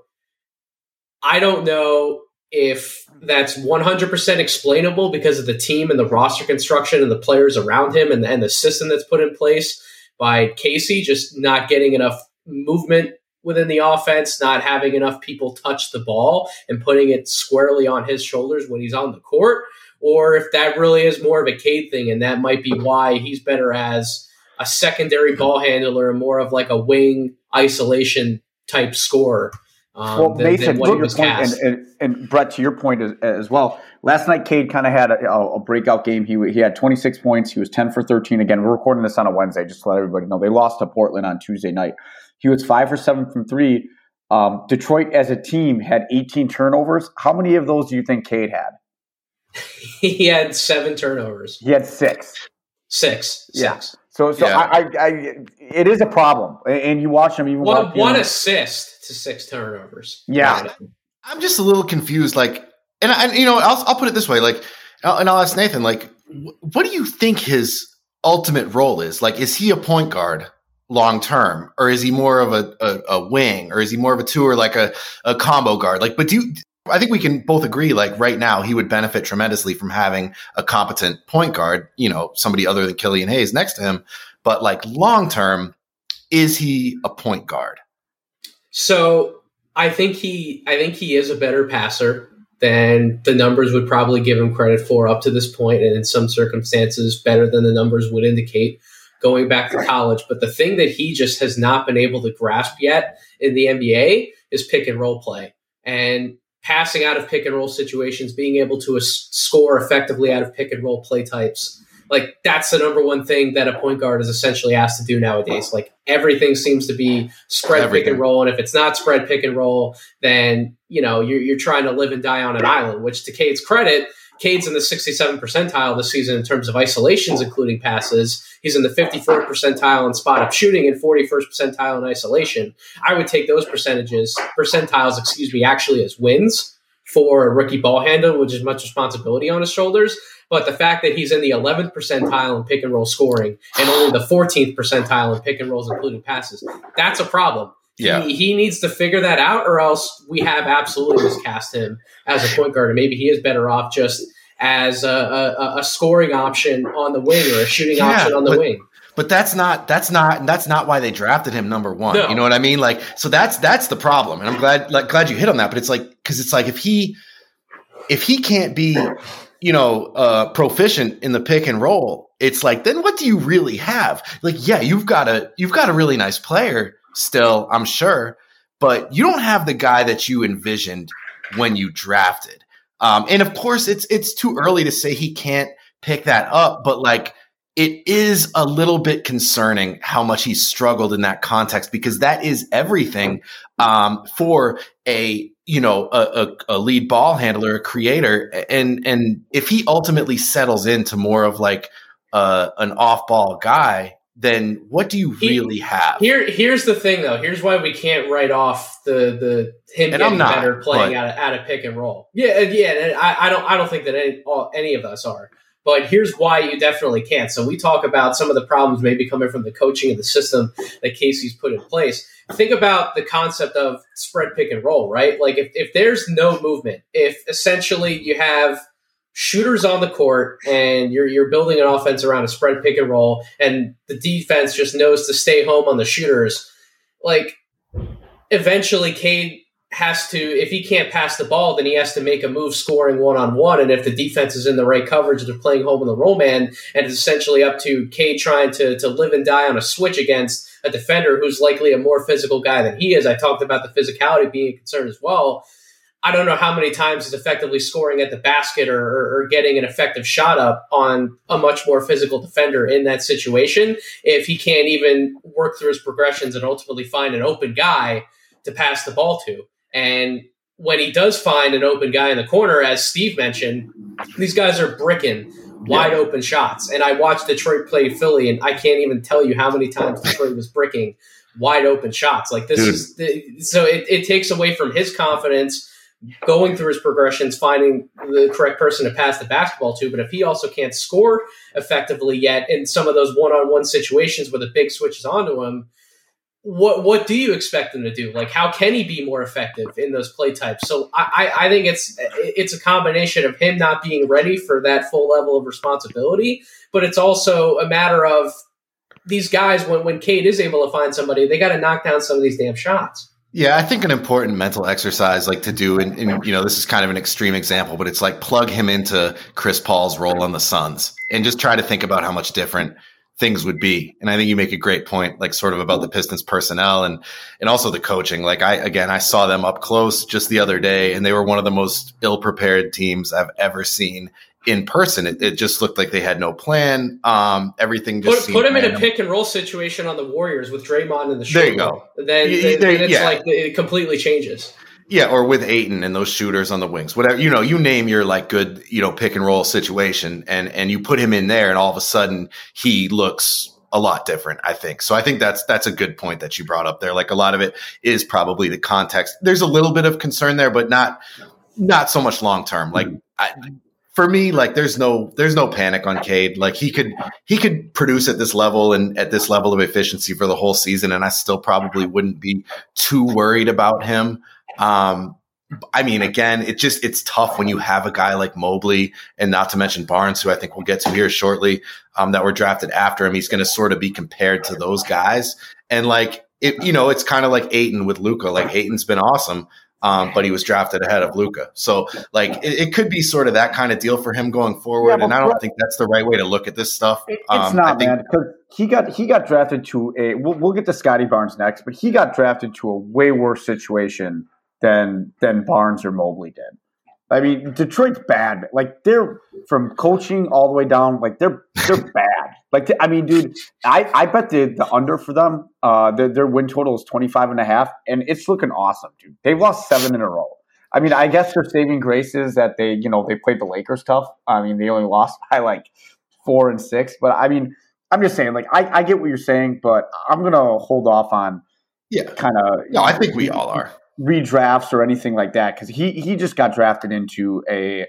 I don't know if that's one hundred percent explainable because of the team and the roster construction and the players around him and, and the system that's put in place by Casey, just not getting enough movement within the offense, not having enough people touch the ball and putting it squarely on his shoulders when he's on the court, or if that really is more of a Cade thing, and that might be why he's better as a secondary ball handler, more of like a wing isolation type scorer. Um, well, than, Mason, than what to he your was point, cast. and, and, and Brett, to your point as, as well, last night Cade kind of had a, a breakout game. He he had twenty-six points. He was ten for thirteen. Again, we're recording this on a Wednesday, just to let everybody know. They lost to Portland on Tuesday night. He was five for seven from three. Um, Detroit as a team had eighteen turnovers. How many of those do you think Cade had? He had seven turnovers. He had six. Six. Yeah. Six. So, so Yeah. I, I, I, it is a problem, and you watch him even. One, watch, one know, assist to six turnovers. Yeah. I'm just a little confused. Like, and, I, and you know, I'll, I'll put it this way. Like, I'll, and I'll ask Nathan, like, wh- what do you think his ultimate role is? Like, is he a point guard long term, or is he more of a, a, a wing, or is he more of a two, or like a, a combo guard? Like, but do you, I think we can both agree, like right now, he would benefit tremendously from having a competent point guard, you know, somebody other than Killian Hayes next to him. But like long term, is he a point guard? So I think he, I think he is a better passer than the numbers would probably give him credit for up to this point, and in some circumstances, better than the numbers would indicate going back to college. But the thing that he just has not been able to grasp yet in the N B A is pick and roll play. And passing out of pick and roll situations, being able to s- score effectively out of pick and roll play types. Like that's the number one thing that a point guard is essentially asked to do nowadays. Like everything seems to be spread Everything. pick and roll. And if it's not spread pick and roll, then, you know, you're, you're trying to live and die on an island, which to Cade's credit, Cade's in the sixty-seven percentile this season in terms of isolations, including passes. He's in the fifty-fourth percentile in spot up shooting and forty-first percentile in isolation. I would take those percentages, percentiles, excuse me, actually as wins for a rookie ball handler, which is much responsibility on his shoulders. But the fact that he's in the eleventh percentile in pick and roll scoring and only the fourteenth percentile in pick and rolls, including passes, that's a problem. Yeah. He, he needs to figure that out, or else we have absolutely miscast him as a point guard. And maybe he is better off just as a, a, a scoring option on the wing or a shooting Yeah, option on the but, wing. But that's not that's not that's not why they drafted him number one. No. You know what I mean? Like, so that's that's the problem. And I'm glad like glad you hit on that. But it's like because it's like if he if he can't be you know uh, proficient in the pick and roll, it's like then what do you really have? Like, yeah, you've got a you've got a really nice player still, I'm sure, but you don't have the guy that you envisioned when you drafted. Um, and of course, it's it's too early to say he can't pick that up, but like it is a little bit concerning how much he struggled in that context because that is everything um, for a you know a, a, a lead ball handler, a creator, and and if he ultimately settles into more of like uh, an off ball guy, then what do you really have? Here, here's the thing, though. Here's why we can't write off the the him And getting I'm not, better playing but- out of, out of pick and roll. Yeah, yeah. And I, I don't I don't think that any all, any of us are. But here's why you definitely can't. So we talk about some of the problems maybe coming from the coaching and the system that Casey's put in place. Think about the concept of spread pick and roll, right? Like if, if there's no movement, if essentially you have shooters on the court and you're you're building an offense around a spread pick and roll and the defense just knows to stay home on the shooters, like eventually Cade has to, if he can't pass the ball, then he has to make a move scoring one-on-one. And if the defense is in the right coverage, they're playing home in the roll man, and it's essentially up to Cade trying to, to live and die on a switch against a defender who's likely a more physical guy than he is. I talked about the physicality being a concern as well. I don't know how many times he's effectively scoring at the basket or, or, or getting an effective shot up on a much more physical defender in that situation if he can't even work through his progressions and ultimately find an open guy to pass the ball to. And when he does find an open guy in the corner, as Steve mentioned, these guys are bricking wide yeah. open shots. And I watched Detroit play Philly, and I can't even tell you how many times Detroit was bricking wide open shots. Like this Dude. is the, so it, it takes away from his confidence going through his progressions, finding the correct person to pass the basketball to. But if he also can't score effectively yet in some of those one-on-one situations where the big switches onto him, what what do you expect him to do? Like, how can he be more effective in those play types? So I, I think it's it's a combination of him not being ready for that full level of responsibility, but it's also a matter of these guys, when, when Cade is able to find somebody, they got to knock down some of these damn shots. Yeah, I think an important mental exercise like to do, and, and you know, this is kind of an extreme example, but it's like plug him into Chris Paul's role on the Suns and just try to think about how much different things would be. And I think you make a great point, like sort of about the Pistons personnel and, and also the coaching. Like I, again, I saw them up close just the other day, and they were one of the most ill-prepared teams I've ever seen in person. It, it just looked like they had no plan. Um, everything just put, put him random. in a pick and roll situation on the Warriors with Draymond in the show. There you go. Then, then, then it's yeah. like it completely changes. Yeah, or with Ayton and those shooters on the wings, whatever, you know, you name your like good, you know, pick and roll situation, and and you put him in there, and all of a sudden he looks a lot different, I think. So I think that's that's a good point that you brought up there. Like a lot of it is probably the context. There's a little bit of concern there, but not not so much long term. Like I, for me, like there's no there's no panic on Cade. Like he could he could produce at this level and at this level of efficiency for the whole season, and I still probably wouldn't be too worried about him. Um, I mean, again, it just, it's tough when you have a guy like Mobley, and not to mention Barnes, who I think we'll get to here shortly, um, that were drafted after him. He's going to sort of be compared to those guys. And like, it, you know, it's kind of like Ayton with Luka. Like Ayton's been awesome, um, but he was drafted ahead of Luka. So like, it, it could be sort of that kind of deal for him going forward. Yeah, and I don't think that's the right way to look at this stuff. It, it's um, not, I think, man, because he got, he got drafted to a, we'll, we'll get to Scotty Barnes next, but he got drafted to a way worse situation than than Barnes or Mobley did. I mean, Detroit's bad. Like they're from coaching all the way down. Like they're they're bad. Like I mean, dude, I, I bet the the under for them, uh, their, their win total is twenty-five and a half, and it's looking awesome, dude. They've lost seven in a row. I mean, I guess their saving grace is that they, you know, they played the Lakers tough. I mean, they only lost by like four and six. But I mean, I'm just saying, like, I, I get what you're saying, but I'm gonna hold off on yeah, kind of. No, I think we all are. Redrafts or anything like that, because he he just got drafted into a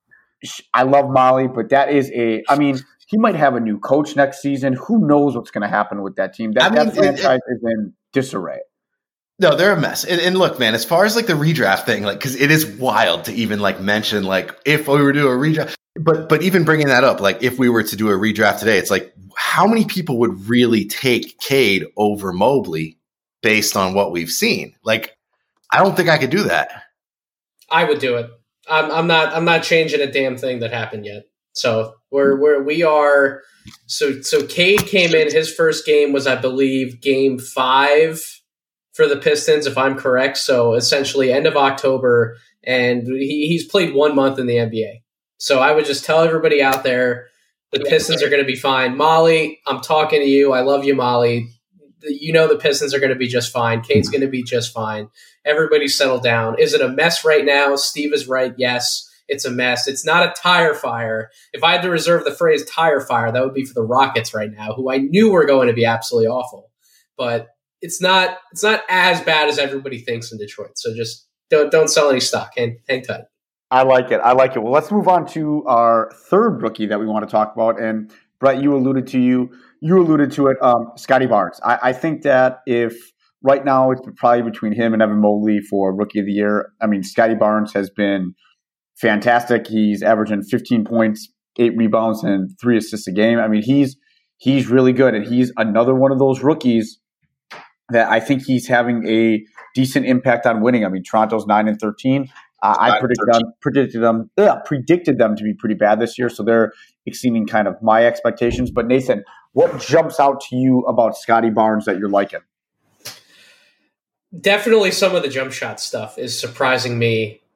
I love Molly, but that is a I mean he might have a new coach next season. Who knows what's going to happen with that team? That, I mean, that franchise it, it, is in disarray. No, they're a mess. And, and look, man, as far as like the redraft thing, like because it is wild to even like mention like if we were to do a redraft, but but even bringing that up, like if we were to do a redraft today, it's like how many people would really take Cade over Mobley based on what we've seen? Like I don't think I could do that. I would do it. I'm, I'm not. I'm not changing a damn thing that happened yet. So we're we're we are. So so Cade came in. His first game was, I believe, game five for the Pistons, if I'm correct. So essentially, end of October, and he, he's played one month in the N B A. So I would just tell everybody out there, the Pistons are going to be fine. Molly, I'm talking to you. I love you, Molly. You know the Pistons are going to be just fine. Cade's going to be just fine. Everybody settle down. Is it a mess right now? Steve is right. Yes, it's a mess. It's not a tire fire. If I had to reserve the phrase tire fire, that would be for the Rockets right now, who I knew were going to be absolutely awful. But it's not it's not as bad as everybody thinks in Detroit. So just don't don't sell any stock. Hang, hang tight. I like it. I like it. Well, let's move on to our third rookie that we want to talk about. And Brett, you alluded to you. You alluded to it, um, Scotty Barnes. I, I think that if right now it's probably between him and Evan Mobley for Rookie of the Year. I mean, Scotty Barnes has been fantastic. He's averaging fifteen points, eight rebounds, and three assists a game. I mean, he's he's really good, and he's another one of those rookies that I think he's having a decent impact on winning. I mean, Toronto's nine and thirteen. Uh, I predicted them, predicted them, yeah, predicted them to be pretty bad this year, so they're exceeding kind of my expectations. But Nathan, what jumps out to you about Scotty Barnes that you're liking? Definitely some of the jump shot stuff is surprising me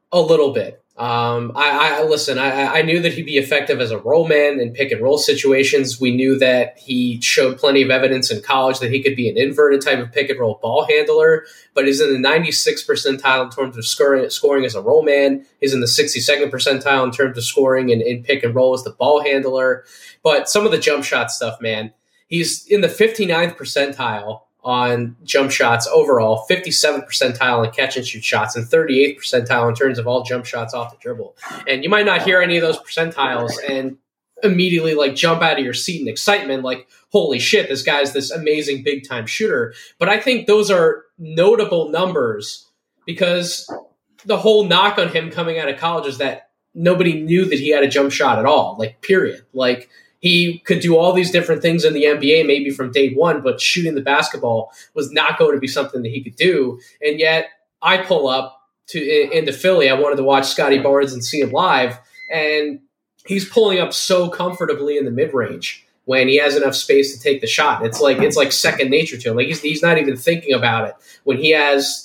A little bit. Um, I, I listen. I, I knew that he'd be effective as a roll man in pick and roll situations. We knew that he showed plenty of evidence in college that he could be an inverted type of pick and roll ball handler. But he's in the ninety-sixth percentile in terms of scoring, scoring as a roll man. He's in the sixty-second percentile in terms of scoring in, in pick and roll as the ball handler. But some of the jump shot stuff, man, he's in the fifty-ninth percentile on jump shots overall, fifty-seventh percentile on catch and shoot shots, and thirty-eighth percentile in terms of all jump shots off the dribble. And you might not hear any of those percentiles and immediately like jump out of your seat in excitement, like, holy shit, this guy's this amazing big time shooter. But I think those are notable numbers because the whole knock on him coming out of college is that nobody knew that he had a jump shot at all, like, period. Like, he could do all these different things in the N B A, maybe from day one, but shooting the basketball was not going to be something that he could do. And yet I pull up to into Philly. I wanted to watch Scotty Barnes and see him live, and he's pulling up so comfortably in the mid-range when he has enough space to take the shot. It's like it's like second nature to him. Like he's he's not even thinking about it. When he has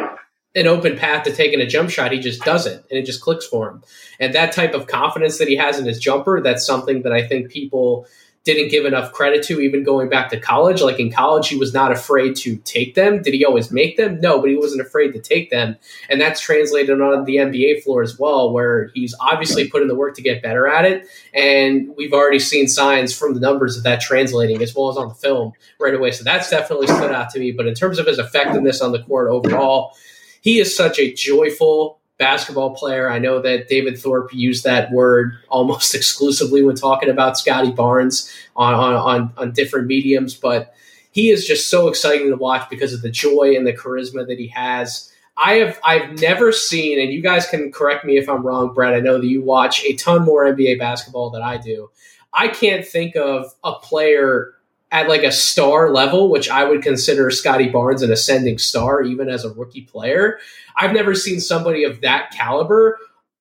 an open path to taking a jump shot, he just does it, and it just clicks for him. And that type of confidence that he has in his jumper, that's something that I think people didn't give enough credit to, even going back to college. Like in college, he was not afraid to take them. Did he always make them? No, but he wasn't afraid to take them. And that's translated on the N B A floor as well, where he's obviously put in the work to get better at it. And we've already seen signs from the numbers of that translating as well as on the film right away. So that's definitely stood out to me. But in terms of his effectiveness on the court overall, he is such a joyful basketball player. I know that David Thorpe used that word almost exclusively when talking about Scotty Barnes on, on, on, on different mediums, but he is just so exciting to watch because of the joy and the charisma that he has. I have I've never seen, and you guys can correct me if I'm wrong, Brett, I know that you watch a ton more N B A basketball than I do. I can't think of a player at like a star level, which I would consider Scotty Barnes an ascending star, even as a rookie player. I've never seen somebody of that caliber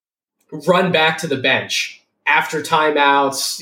run back to the bench after timeouts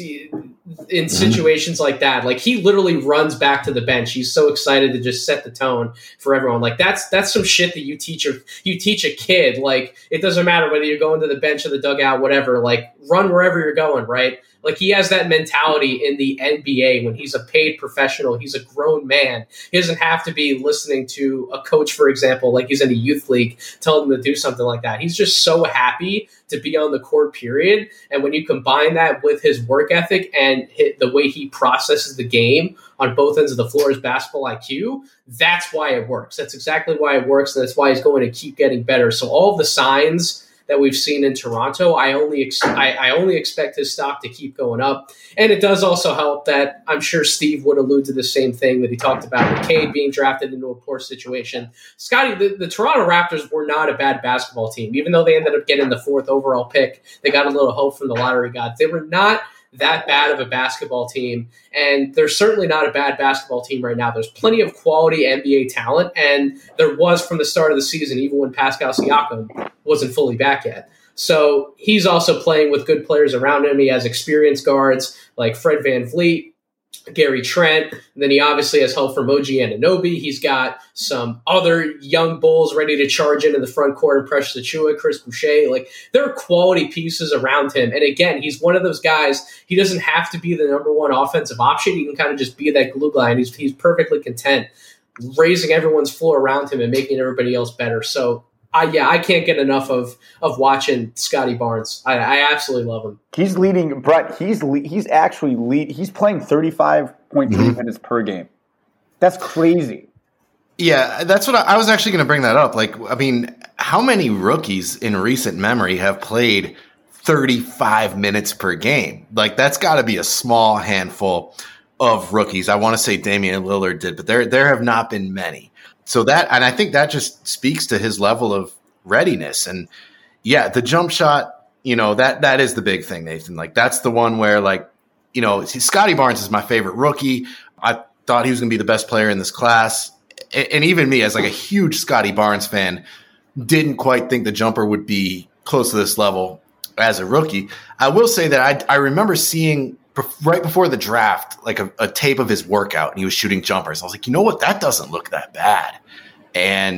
in situations like that. Like he literally runs back to the bench. He's so excited to just set the tone for everyone. Like that's that's some shit that you teach a you teach a kid. Like it doesn't matter whether you're going to the bench or the dugout, whatever. Like run wherever you're going, right? Like he has that mentality in the N B A when he's a paid professional. He's a grown man. He doesn't have to be listening to a coach, for example, like he's in a youth league, telling him to do something like that. He's just so happy to be on the court, period. And when you combine that with his work ethic and hit the way he processes the game on both ends of the floor, his basketball I Q, that's why it works. That's exactly why it works. And that's why he's going to keep getting better. So all of the signs that we've seen in Toronto, I only ex- I, I only expect his stock to keep going up. And it does also help that I'm sure Steve would allude to the same thing that he talked about with Cade being drafted into a poor situation. Scotty, the, the Toronto Raptors were not a bad basketball team. Even though they ended up getting the fourth overall pick, they got a little hope from the lottery gods. They were not that bad of a basketball team, and they're certainly not a bad basketball team right now. There's plenty of quality N B A talent, and there was from the start of the season, even when Pascal Siakam wasn't fully back yet. So he's also playing with good players around him. He has experienced guards like Fred VanVleet, Gary Trent, and then he obviously has help from O G Anunoby. He's got some other young bulls ready to charge in in the front court, and Precious Achiuwa, Chris Boucher. Like, there are quality pieces around him. And again, he's one of those guys, he doesn't have to be the number one offensive option. He can kind of just be that glue guy, and he's, he's perfectly content raising everyone's floor around him and making everybody else better. So, I, yeah, I can't get enough of of watching Scotty Barnes. I, I absolutely love him. He's leading, Brett. He's le- he's actually lead. He's playing thirty-five point three mm-hmm. minutes per game. That's crazy. Yeah, that's what I, I was actually going to bring that up. Like, I mean, how many rookies in recent memory have played thirty-five minutes per game? Like, that's got to be a small handful of rookies. I want to say Damian Lillard did, but there there have not been many. So that, and I think that just speaks to his level of readiness. And yeah, the jump shot, you know, that that is the big thing, Nathan. Like, that's the one where, like, you know, Scotty Barnes is my favorite rookie. I thought he was going to be the best player in this class. And even me, as like a huge Scotty Barnes fan, didn't quite think the jumper would be close to this level as a rookie. I will say that I, I remember seeing right before the draft, like a, a tape of his workout, and he was shooting jumpers. I was like, you know what? That doesn't look that bad. And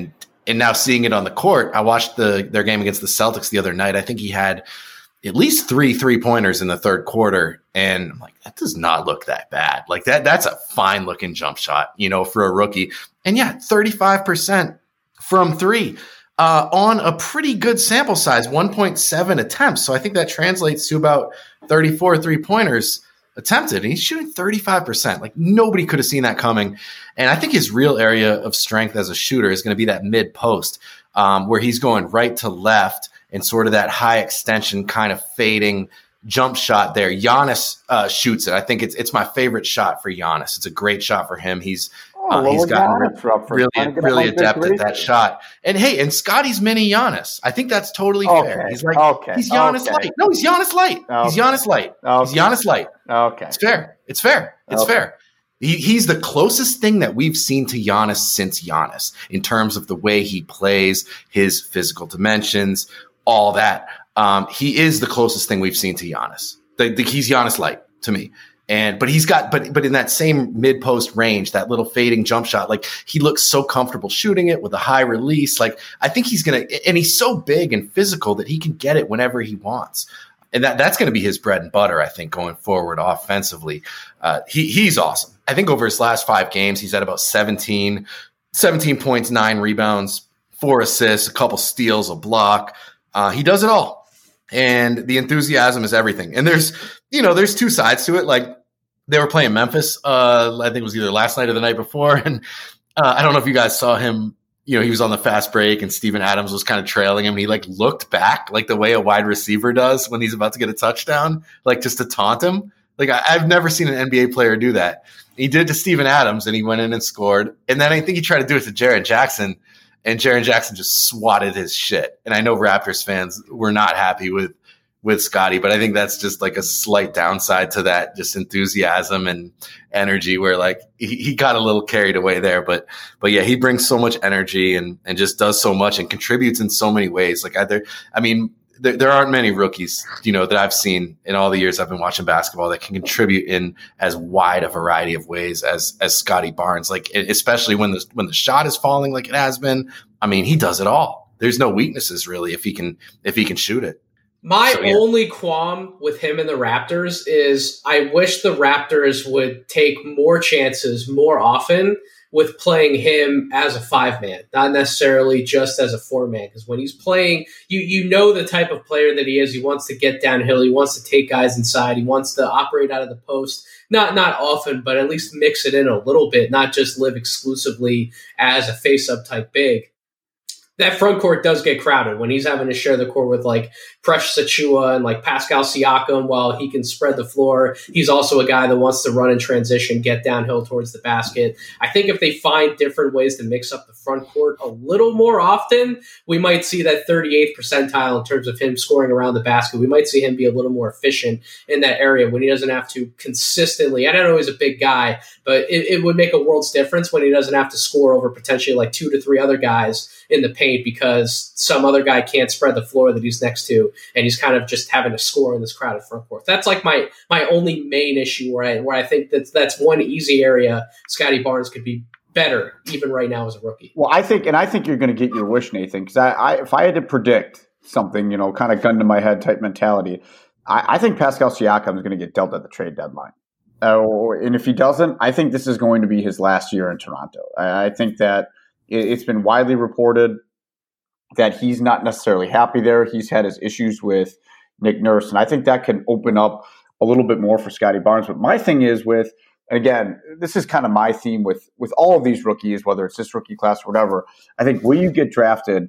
And now seeing it on the court, I watched the their game against the Celtics the other night. I think he had at least three three-pointers in the third quarter. And I'm like, that does not look that bad. Like that, that's a fine looking jump shot, you know, for a rookie. And yeah, thirty-five percent from three uh, on a pretty good sample size, one point seven attempts. So I think that translates to about thirty-four three-pointers attempted. And he's shooting thirty-five percent. Like nobody could have seen that coming. And I think his real area of strength as a shooter is going to be that mid post um, where he's going right to left and sort of that high extension kind of fading jump shot there. Giannis uh, shoots it. I think it's it's my favorite shot for Giannis. It's a great shot for him. He's uh, well, he's gotten Giannis really really adept at that shot. And hey, and Scotty's mini Giannis. I think that's totally okay. fair. He's like okay. he's Giannis okay. light. No, he's Giannis light. Okay. He's Giannis light. Okay. He's Giannis light. Okay, it's fair. It's fair. It's okay. fair. He, he's the closest thing that we've seen to Giannis since Giannis in terms of the way he plays, his physical dimensions, all that. Um, he is the closest thing we've seen to Giannis. The, the, he's Giannis light to me. And but he's got but but in that same mid post range, that little fading jump shot, like he looks so comfortable shooting it with a high release. Like I think he's gonna, and he's so big and physical that he can get it whenever he wants. And that, that's going to be his bread and butter, I think, going forward offensively. Uh, he he's awesome. I think over his last five games, he's at about seventeen, seventeen points, nine rebounds, four assists, a couple steals, a block. Uh, he does it all. And the enthusiasm is everything. And there's, you know, there's two sides to it. Like they were playing Memphis, uh, I think it was either last night or the night before. And uh, I don't know if you guys saw him. You know, he was on the fast break and Steven Adams was kind of trailing him. And he like looked back like the way a wide receiver does when he's about to get a touchdown, like just to taunt him. Like I, I've never seen an N B A player do that. He did it to Steven Adams and he went in and scored. And then I think he tried to do it to Jaren Jackson and Jaren Jackson just swatted his shit. And I know Raptors fans were not happy with, with Scotty, but I think that's just like a slight downside to that, just enthusiasm and energy where like he, he got a little carried away there. But, but yeah, he brings so much energy and, and just does so much and contributes in so many ways. Like either, I mean, there, there aren't many rookies, you know, that I've seen in all the years I've been watching basketball that can contribute in as wide a variety of ways as, as Scotty Barnes, like especially when the, when the shot is falling like it has been. I mean, he does it all. There's no weaknesses really if he can, if he can shoot it. My so, yeah. only qualm with him and the Raptors is I wish the Raptors would take more chances more often with playing him as a five-man, not necessarily just as a four-man. Because when he's playing, you you know the type of player that he is. He wants to get downhill. He wants to take guys inside. He wants to operate out of the post. Not not often, but at least mix it in a little bit, not just live exclusively as a face-up type big. That front court does get crowded when he's having to share the court with like Precious Achiuwa and like Pascal Siakam while he can spread the floor. He's also a guy that wants to run in transition, get downhill towards the basket. I think if they find different ways to mix up the front court a little more often, we might see that thirty-eighth percentile in terms of him scoring around the basket. We might see him be a little more efficient in that area when he doesn't have to consistently. I don't know he's a big guy, but it, it would make a world's difference when he doesn't have to score over potentially like two to three other guys in the paint because some other guy can't spread the floor that he's next to, and he's kind of just having to score in this crowded front court. That's like my my only main issue where I where I think that that's one easy area Scotty Barnes could be better even right now as a rookie. Well, I think, and I think you're going to get your wish, Nathan, because I, I, if I had to predict something, you know, kind of gun to my head type mentality, I, I think Pascal Siakam is going to get dealt at the trade deadline. Uh, and if he doesn't, I think this is going to be his last year in Toronto. I, I think that it, it's been widely reported that he's not necessarily happy there. He's had his issues with Nick Nurse, and I think that can open up a little bit more for Scotty Barnes. But my thing is with, again, this is kind of my theme with, with all of these rookies, whether it's this rookie class or whatever. I think where you get drafted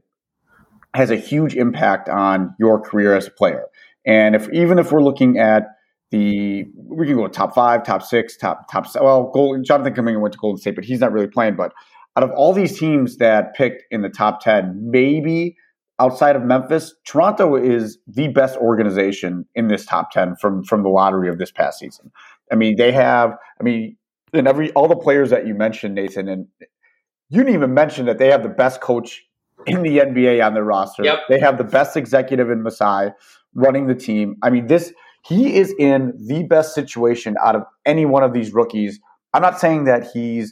has a huge impact on your career as a player. And if even if we're looking at the, we can go top five, top six, top top. Well, Gold, Jonathan Kuminga went to Golden State, but he's not really playing. But out of all these teams that picked in the top ten, maybe outside of Memphis, Toronto is the best organization in this top ten from from the lottery of this past season. I mean, they have, I mean, and every all the players that you mentioned, Nathan, and you didn't even mention that they have the best coach in the N B A on their roster. Yep. They have the best executive in Masai running the team. I mean, this he is in the best situation out of any one of these rookies. I'm not saying that he's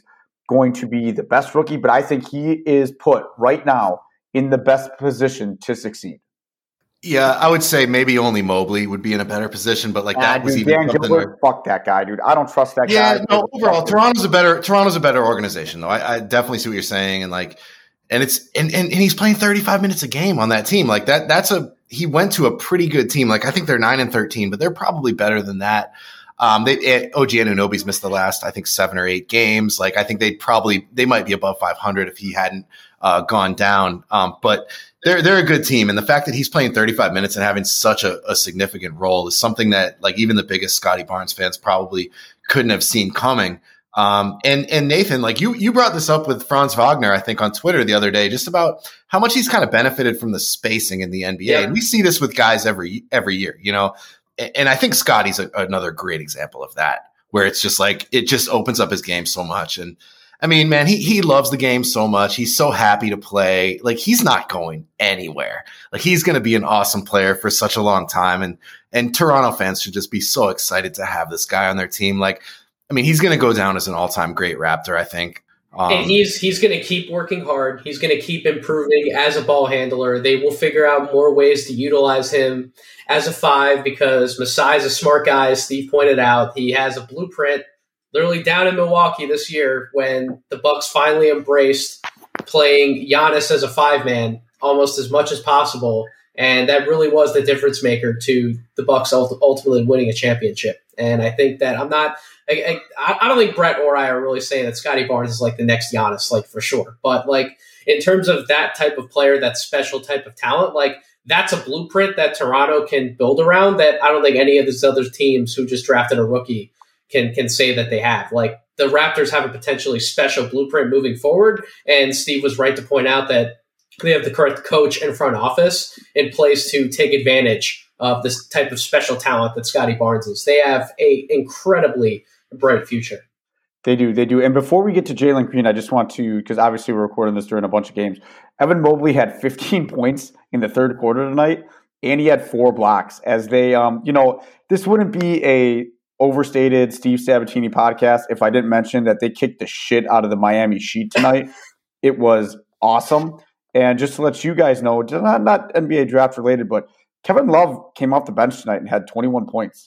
going to be the best rookie, but I think he is put right now in the best position to succeed. Yeah, I would say maybe only Mobley would be in a better position, but like that ah, was dude, even Dan something. Gilbert, Where, fuck that guy, dude. I don't trust that yeah, guy. Yeah, no. Overall, Toronto's a better Toronto's a better organization, though. I, I definitely see what you're saying, and like, and it's and, and and he's playing thirty-five minutes a game on that team. Like that, that's a he went to a pretty good team. Like I think they're nine and thirteen, but they're probably better than that. Um, they O G Anunoby's missed the last, I think, seven or eight games. Like I think they'd probably they might be above five hundred if he hadn't uh, gone down. Um, but they're they're a good team, and the fact that he's playing thirty-five minutes and having such a, a significant role is something that like even the biggest Scotty Barnes fans probably couldn't have seen coming. Um, and and Nathan, like you you brought this up with Franz Wagner, I think, on Twitter the other day, just about how much he's kind of benefited from the spacing in the N B A, yeah. And we see this with guys every every year, you know. And I think Scotty's a, another great example of that, where it's just like it just opens up his game so much. And I mean, man, he he loves the game so much. He's so happy to play. Like he's not going anywhere. Like he's going to be an awesome player for such a long time. And and Toronto fans should just be so excited to have this guy on their team. Like, I mean, he's going to go down as an all-time great Raptor, I think. Um, and he's he's going to keep working hard. He's going to keep improving as a ball handler. They will figure out more ways to utilize him as a five because Masai's a smart guy, as Steve pointed out. He has a blueprint literally down in Milwaukee this year when the Bucks finally embraced playing Giannis as a five-man almost as much as possible. And that really was the difference maker to the Bucks ultimately winning a championship. And I think that I'm not I, I, I don't think Brett or I are really saying that Scotty Barnes is like the next Giannis, like for sure. But like in terms of that type of player, that special type of talent, like that's a blueprint that Toronto can build around that I don't think any of these other teams who just drafted a rookie can can say that they have. Like the Raptors have a potentially special blueprint moving forward. And Steve was right to point out that they have the correct coach and front office in place to take advantage of this type of special talent that Scotty Barnes is. They have a incredibly bright future. They do, they do. And before we get to Jalen Green, I just want to, because obviously we're recording this during a bunch of games. Evan Mobley had fifteen points in the third quarter tonight, and he had four blocks. As they, um, you know, this wouldn't be a overstated Steve Sabatini podcast if I didn't mention that they kicked the shit out of the Miami Sheet tonight. It was awesome. And just to let you guys know, not, not N B A draft related, but Kevin Love came off the bench tonight and had twenty-one points.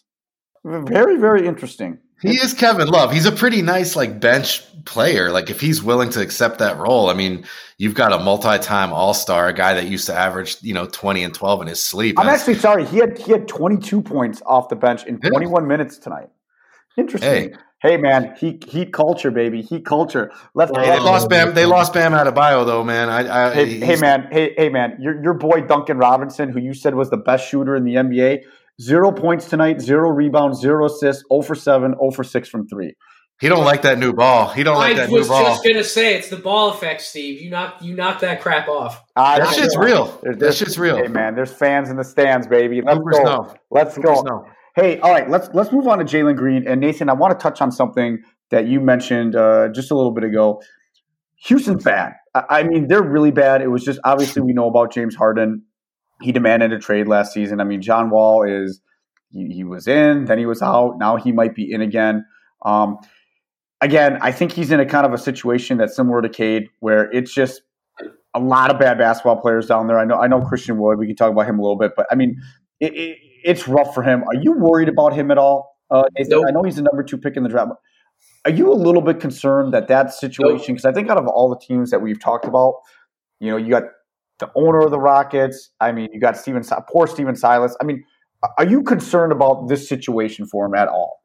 Very, very interesting. He is Kevin Love. He's a pretty nice like bench player. Like if he's willing to accept that role, I mean, you've got a multi-time All-Star, a guy that used to average, you know, twenty and twelve in his sleep. I'm actually sorry. He had he had twenty-two points off the bench in twenty-one yeah. minutes tonight. Interesting. Hey. Hey man, heat heat culture, baby, heat culture. Let's. Well, they lost Bam. They lost Bam Adebayo, though, man. I, I, hey, hey man, hey hey man, your your boy Duncan Robinson, who you said was the best shooter in the N B A, zero points tonight, zero rebounds, zero assists, zero for seven, zero for six from three. He don't like that new ball. He don't like I that new ball. I was just gonna say it's the ball effect, Steve. You knock you knock that crap off. Uh, that shit's real. There's, that shit's real. Hey man, there's fans in the stands, baby. Let's Hoopers go. Know. Let's Hoopers go. Know. Hey, all right, let's let's move on to Jalen Green and Nathan. I want to touch on something that you mentioned uh, just a little bit ago. Houston's bad. I, I mean, they're really bad. It was just obviously we know about James Harden. He demanded a trade last season. I mean, John Wall is he, he was in, then he was out. Now he might be in again. Um, again, I think he's in a kind of a situation that's similar to Cade, where it's just a lot of bad basketball players down there. I know, I know Christian Wood. We can talk about him a little bit, but I mean, it, it, it's rough for him. Are you worried about him at all? Uh, Nathan? Nope. I know he's the number two pick in the draft. Are you a little bit concerned that that situation? Because I think out of all the teams that we've talked about, you know, you got the owner of the Rockets. I mean, you got Steven, poor Steven Silas. I mean, are you concerned about this situation for him at all?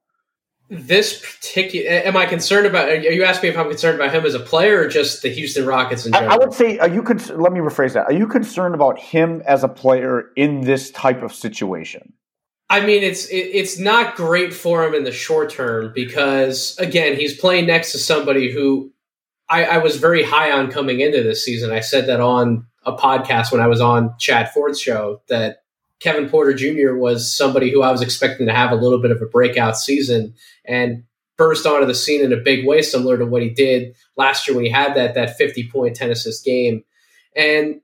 This particular, am I concerned about? Are you asking me if I'm concerned about him as a player or just the Houston Rockets in general? I, I would say, are you? Con- let me rephrase that. Are you concerned about him as a player in this type of situation? I mean, it's it, it's not great for him in the short term because, again, he's playing next to somebody who I, I was very high on coming into this season. I said that on a podcast when I was on Chad Ford's show that Kevin Porter Junior was somebody who I was expecting to have a little bit of a breakout season and burst onto the scene in a big way, similar to what he did last year when he had that that fifty-point, ten-assist game. And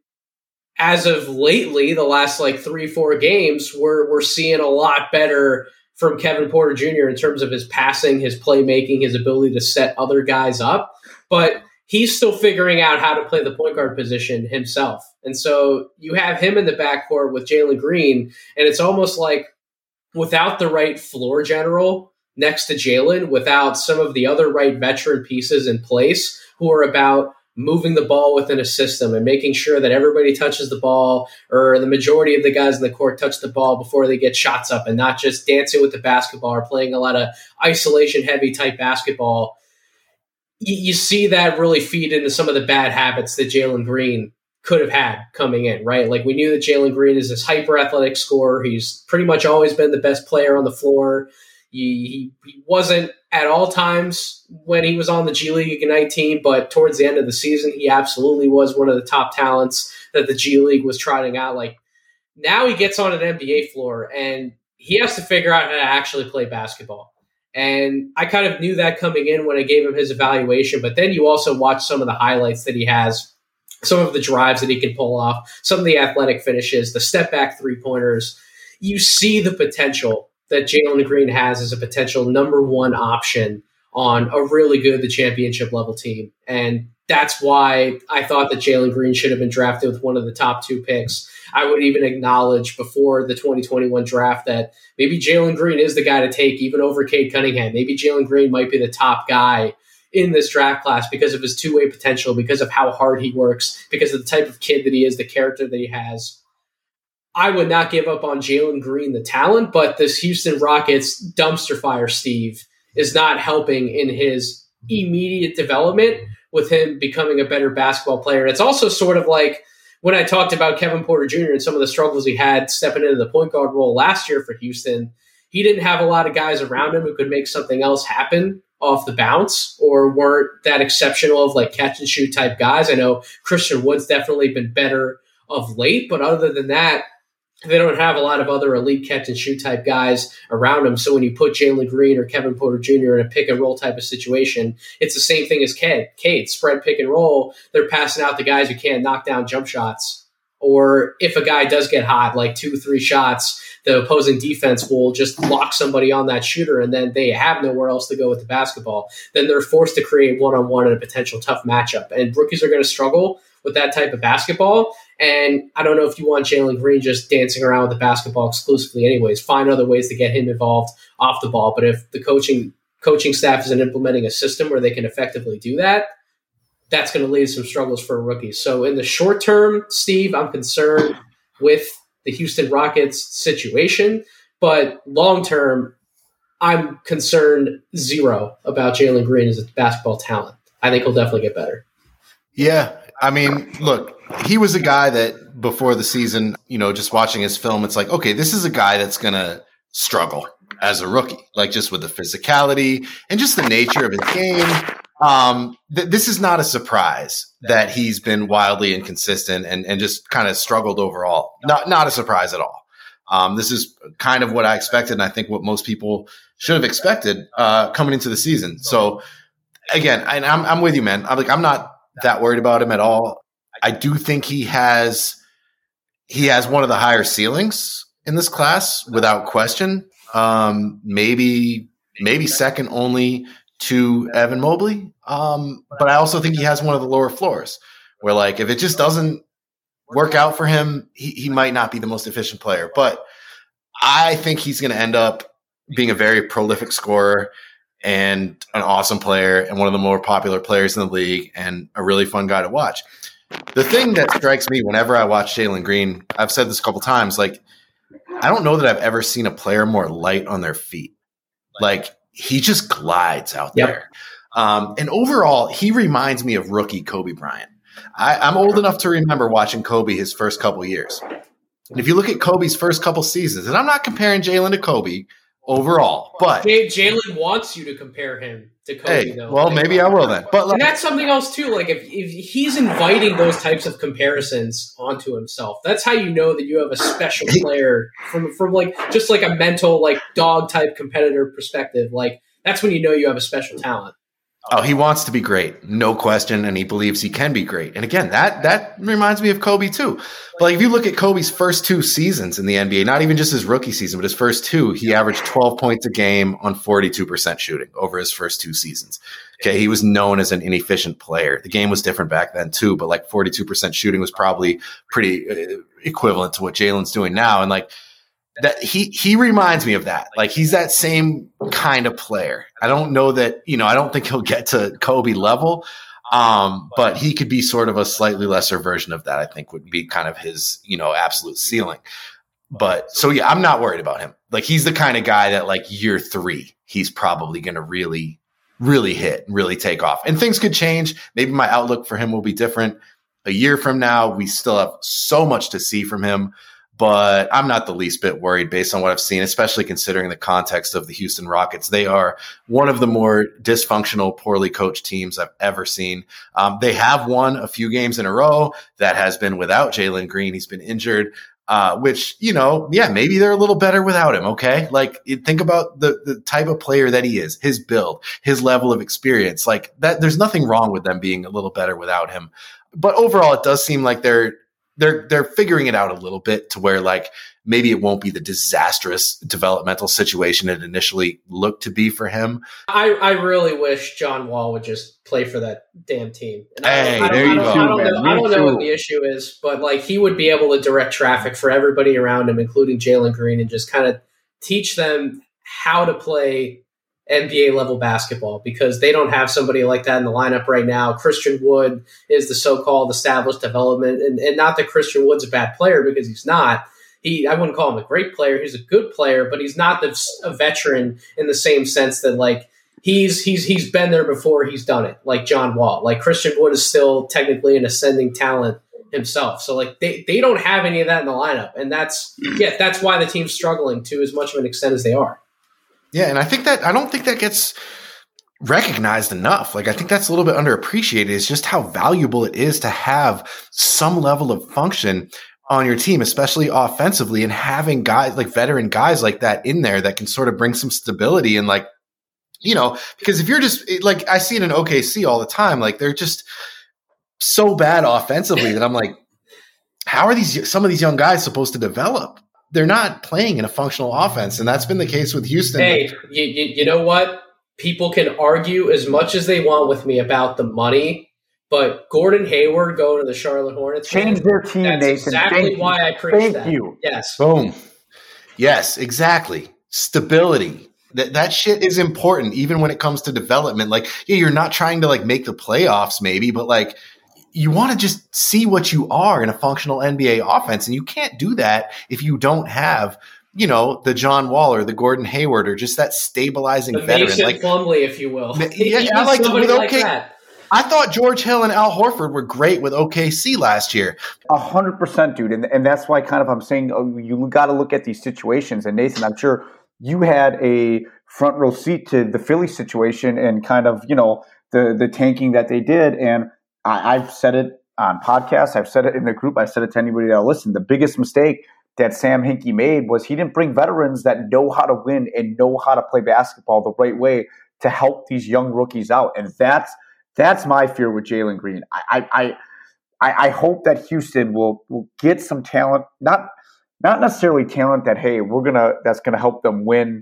as of lately, the last like three, four games, we're we're seeing a lot better from Kevin Porter Junior in terms of his passing, his playmaking, his ability to set other guys up. but he's still figuring out how to play the point guard position himself. And so you have him in the backcourt with Jalen Green, and it's almost like without the right floor general next to Jalen, without some of the other right veteran pieces in place who are about moving the ball within a system and making sure that everybody touches the ball, or the majority of the guys in the court touch the ball before they get shots up, and not just dancing with the basketball or playing a lot of isolation heavy type basketball. You, you see that really feed into some of the bad habits that Jalen Green could have had coming in, right? Like, we knew that Jalen Green is this hyper athletic scorer. He's pretty much always been the best player on the floor. He, he, he wasn't at all times when he was on the G League Ignite team, but towards the end of the season, he absolutely was one of the top talents that the G League was trotting out. Like, now he gets on an N B A floor and he has to figure out how to actually play basketball. And I kind of knew that coming in when I gave him his evaluation, but then you also watch some of the highlights that he has, some of the drives that he can pull off, some of the athletic finishes, the step back three pointers. You see the potential that Jalen Green has as a potential number one option on a really good, the championship level team. And that's why I thought that Jalen Green should have been drafted with one of the top two picks. I would even acknowledge before the twenty twenty-one draft that maybe Jalen Green is the guy to take even over Cade Cunningham. Maybe Jalen Green might be the top guy in this draft class because of his two-way potential, because of how hard he works, because of the type of kid that he is, the character that he has. I would not give up on Jalen Green, the talent, but this Houston Rockets dumpster fire Steve is not helping in his immediate development with him becoming a better basketball player. It's also sort of like when I talked about Kevin Porter Junior and some of the struggles he had stepping into the point guard role last year for Houston. He didn't have a lot of guys around him who could make something else happen off the bounce, or weren't that exceptional of like catch and shoot type guys. I know Christian Wood's definitely been better of late, but other than that, they don't have a lot of other elite catch and shoot type guys around them. So when you put Jalen Green or Kevin Porter Junior in a pick and roll type of situation, it's the same thing as Cade. Cade, spread pick and roll. They're passing out the guys who can't knock down jump shots. Or if a guy does get hot, like two, three shots, the opposing defense will just lock somebody on that shooter, and then they have nowhere else to go with the basketball. Then they're forced to create one-on-one in a potential tough matchup. And rookies are going to struggle with that type of basketball. And I don't know if you want Jalen Green just dancing around with the basketball exclusively anyways. Find other ways to get him involved off the ball. But if the coaching coaching staff isn't implementing a system where they can effectively do that, that's going to lead to some struggles for rookies. So in the short term, Steve, I'm concerned with the Houston Rockets situation. But long term, I'm concerned zero about Jalen Green as a basketball talent. I think he'll definitely get better. Yeah. I mean, look, he was a guy that before the season, you know, just watching his film, it's like, okay, this is a guy that's going to struggle as a rookie, like just with the physicality and just the nature of his game. Um, th- this is not a surprise that he's been wildly inconsistent and, and just kind of struggled overall. Not, not a surprise at all. Um, this is kind of what I expected. And I think what most people should have expected, uh, coming into the season. So again, and I'm, I'm with you, man. I'm like, I'm not that worried about him at all. I do think he has, he has one of the higher ceilings in this class without question. Um, maybe, maybe second only to Evan Mobley. Um, but I also think he has one of the lower floors where, like, if it just doesn't work out for him, he, he might not be the most efficient player. But I think he's going to end up being a very prolific scorer and an awesome player and one of the more popular players in the league and a really fun guy to watch. The thing that strikes me whenever I watch Jalen Green, I've said this a couple times, like, I don't know that I've ever seen a player more light on their feet. Like, he just glides out yep. there. Um, and overall, he reminds me of rookie Kobe Bryant. I, I'm old enough to remember watching Kobe his first couple years. And if you look at Kobe's first couple seasons, and I'm not comparing Jalen to Kobe overall, but Jalen wants you to compare him to Kobe. Hey, though. well, maybe I will then. But like, and that's something else too. Like if, if he's inviting those types of comparisons onto himself, that's how you know that you have a special player from from like just like a mental like dog type competitor perspective. Like that's when you know you have a special talent. Oh, he wants to be great, no question, and he believes he can be great. And again, that that reminds me of Kobe too. But like if you look at Kobe's first two seasons in the N B A, not even just his rookie season, but his first two, he averaged twelve points a game on forty-two percent shooting over his first two seasons. Okay, he was known as an inefficient player. The game was different back then too, but like forty-two percent shooting was probably pretty uh, equivalent to what Jalen's doing now. And like that, he he reminds me of that. Like he's that same kind of player. I don't know that, you know, I don't think he'll get to Kobe level, um, but he could be sort of a slightly lesser version of that. I think would be kind of his, you know, absolute ceiling. But so yeah, I'm not worried about him. Like he's the kind of guy that like year three, he's probably going to really. really hit, really take off. And things could change. Maybe my outlook for him will be different. A year from now, we still have so much to see from him, but I'm not the least bit worried based on what I've seen, especially considering the context of the Houston Rockets. They are one of the more dysfunctional, poorly coached teams I've ever seen. Um, they have won a few games in a row. That has been without Jalen Green. He's been injured. Uh, which, you know, yeah, maybe they're a little better without him. Okay. Like think about the, the type of player that he is, his build, his level of experience, like that. There's nothing wrong with them being a little better without him. But overall, it does seem like they're, they're, they're figuring it out a little bit to where like maybe it won't be the disastrous developmental situation it initially looked to be for him. I, I really wish John Wall would just play for that damn team. And hey, I, I there you I go. I don't, know, I don't know what the issue is, but like he would be able to direct traffic for everybody around him, including Jalen Green, and just kind of teach them how to play N B A level basketball because they don't have somebody like that in the lineup right now. Christian Wood is the so-called established development, and, and not that Christian Wood's a bad player because he's not. He, I wouldn't call him a great player. He's a good player, but he's not the, a veteran in the same sense that like he's he's he's been there before. He's done it, like John Wall. Like Christian Wood is still technically an ascending talent himself. So like they, they don't have any of that in the lineup, and that's yeah that's why the team's struggling to as much of an extent as they are. Yeah, and I think that I don't think that gets recognized enough. Like I think that's a little bit underappreciated is just how valuable it is to have some level of function on your team, especially offensively, and having guys like veteran guys like that in there that can sort of bring some stability and like, you know, because if you're just like, I see it in O K C all the time, like they're just so bad offensively that I'm like, how are these, some of these young guys supposed to develop? They're not playing in a functional offense. And that's been the case with Houston. Hey, you, you, you know what? People can argue as much as they want with me about the money. But Gordon Hayward going to the Charlotte Hornets. Change their team, That's Nathan. exactly Thank why you. I preach Thank that. you. Yes. Boom. Yes, exactly. Stability. That that shit is important, even when it comes to development. Like, yeah, you're not trying to like make the playoffs, maybe, but like you want to just see what you are in a functional N B A offense, and you can't do that if you don't have, you know, the John Wall or the Gordon Hayward or just that stabilizing the veteran, Mason like Plumlee, if you will. Yeah, You I need like somebody with like okay. that. I thought George Hill and Al Horford were great with O K C last year. A hundred percent, dude, and and that's why kind of I'm saying oh, you got to look at these situations. And Nathan, I'm sure you had a front row seat to the Philly situation and kind of you know the the tanking that they did. And I, I've said it on podcasts, I've said it in the group, I said it to anybody that'll listen. The biggest mistake that Sam Hinkie made was he didn't bring veterans that know how to win and know how to play basketball the right way to help these young rookies out. And that's That's my fear with Jalen Green. I, I I I hope that Houston will will get some talent, not not necessarily talent that hey we're gonna that's gonna help them win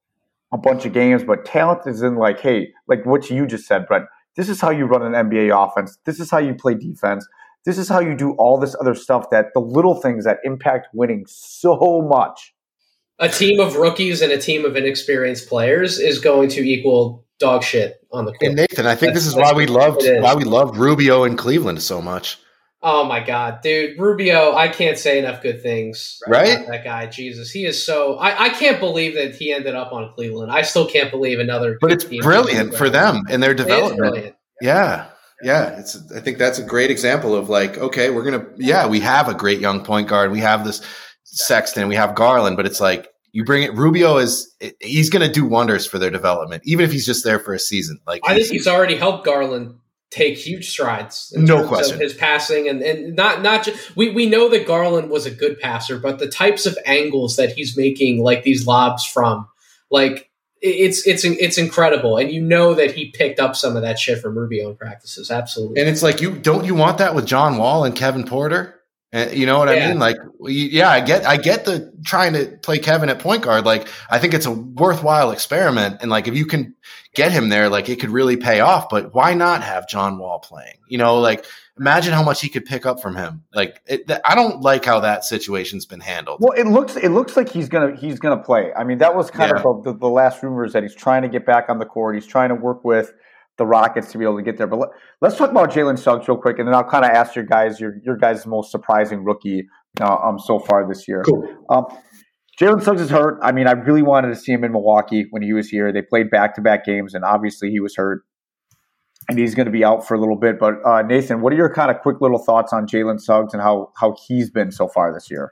a bunch of games, but talent is in like hey like what you just said, Brent. This is how you run an N B A offense. This is how you play defense. This is how you do all this other stuff that the little things that impact winning so much. A team of rookies and a team of inexperienced players is going to equal dog shit on the court. And Nathan, I think That's- this is why we loved it is. why we loved Rubio in Cleveland so much. Oh my God, dude, Rubio! I can't say enough good things Right? about that guy. Jesus, he is so. I, I can't believe that he ended up on Cleveland. I still can't believe another. But good it's team brilliant for them and their It is development. brilliant. Yeah. Yeah, it's. I think that's a great example of like, okay, we're gonna. Yeah, we have a great young point guard. We have this Sexton. We have Garland. But it's like you bring it. Rubio is. He's going to do wonders for their development, even if he's just there for a season. Like I think he's already helped Garland take huge strides. In No terms question. of his passing and, and not not just we we know that Garland was a good passer, but the types of angles that he's making, like these lobs from, like. It's it's it's incredible, and you know that he picked up some of that shit from Rubio in practices. Absolutely, And it's like you don't you want that with John Wall and Kevin Porter? Uh, you know what yeah. I mean? Like, yeah, I get, I get the trying to play Kevin at point guard. Like, I think it's a worthwhile experiment. And like, if you can get him there, like it could really pay off, but why not have John Wall playing? You know, like imagine how much he could pick up from him. Like, it, I don't like how that situation's been handled. Well, it looks, it looks like he's going to, he's going to play. I mean, that was kind yeah. of the, the last rumors that he's trying to get back on the court. He's trying to work with the Rockets to be able to get there. But let, let's talk about Jalen Suggs real quick, and then I'll kind of ask your guys, your your guys' most surprising rookie uh, um so far this year. Cool. Um, Jalen Suggs is hurt. I mean, I really wanted to see him in Milwaukee when he was here. They played back-to-back games, and obviously he was hurt, and he's going to be out for a little bit. But uh, Nathan, what are your kind of quick little thoughts on Jalen Suggs and how how he's been so far this year?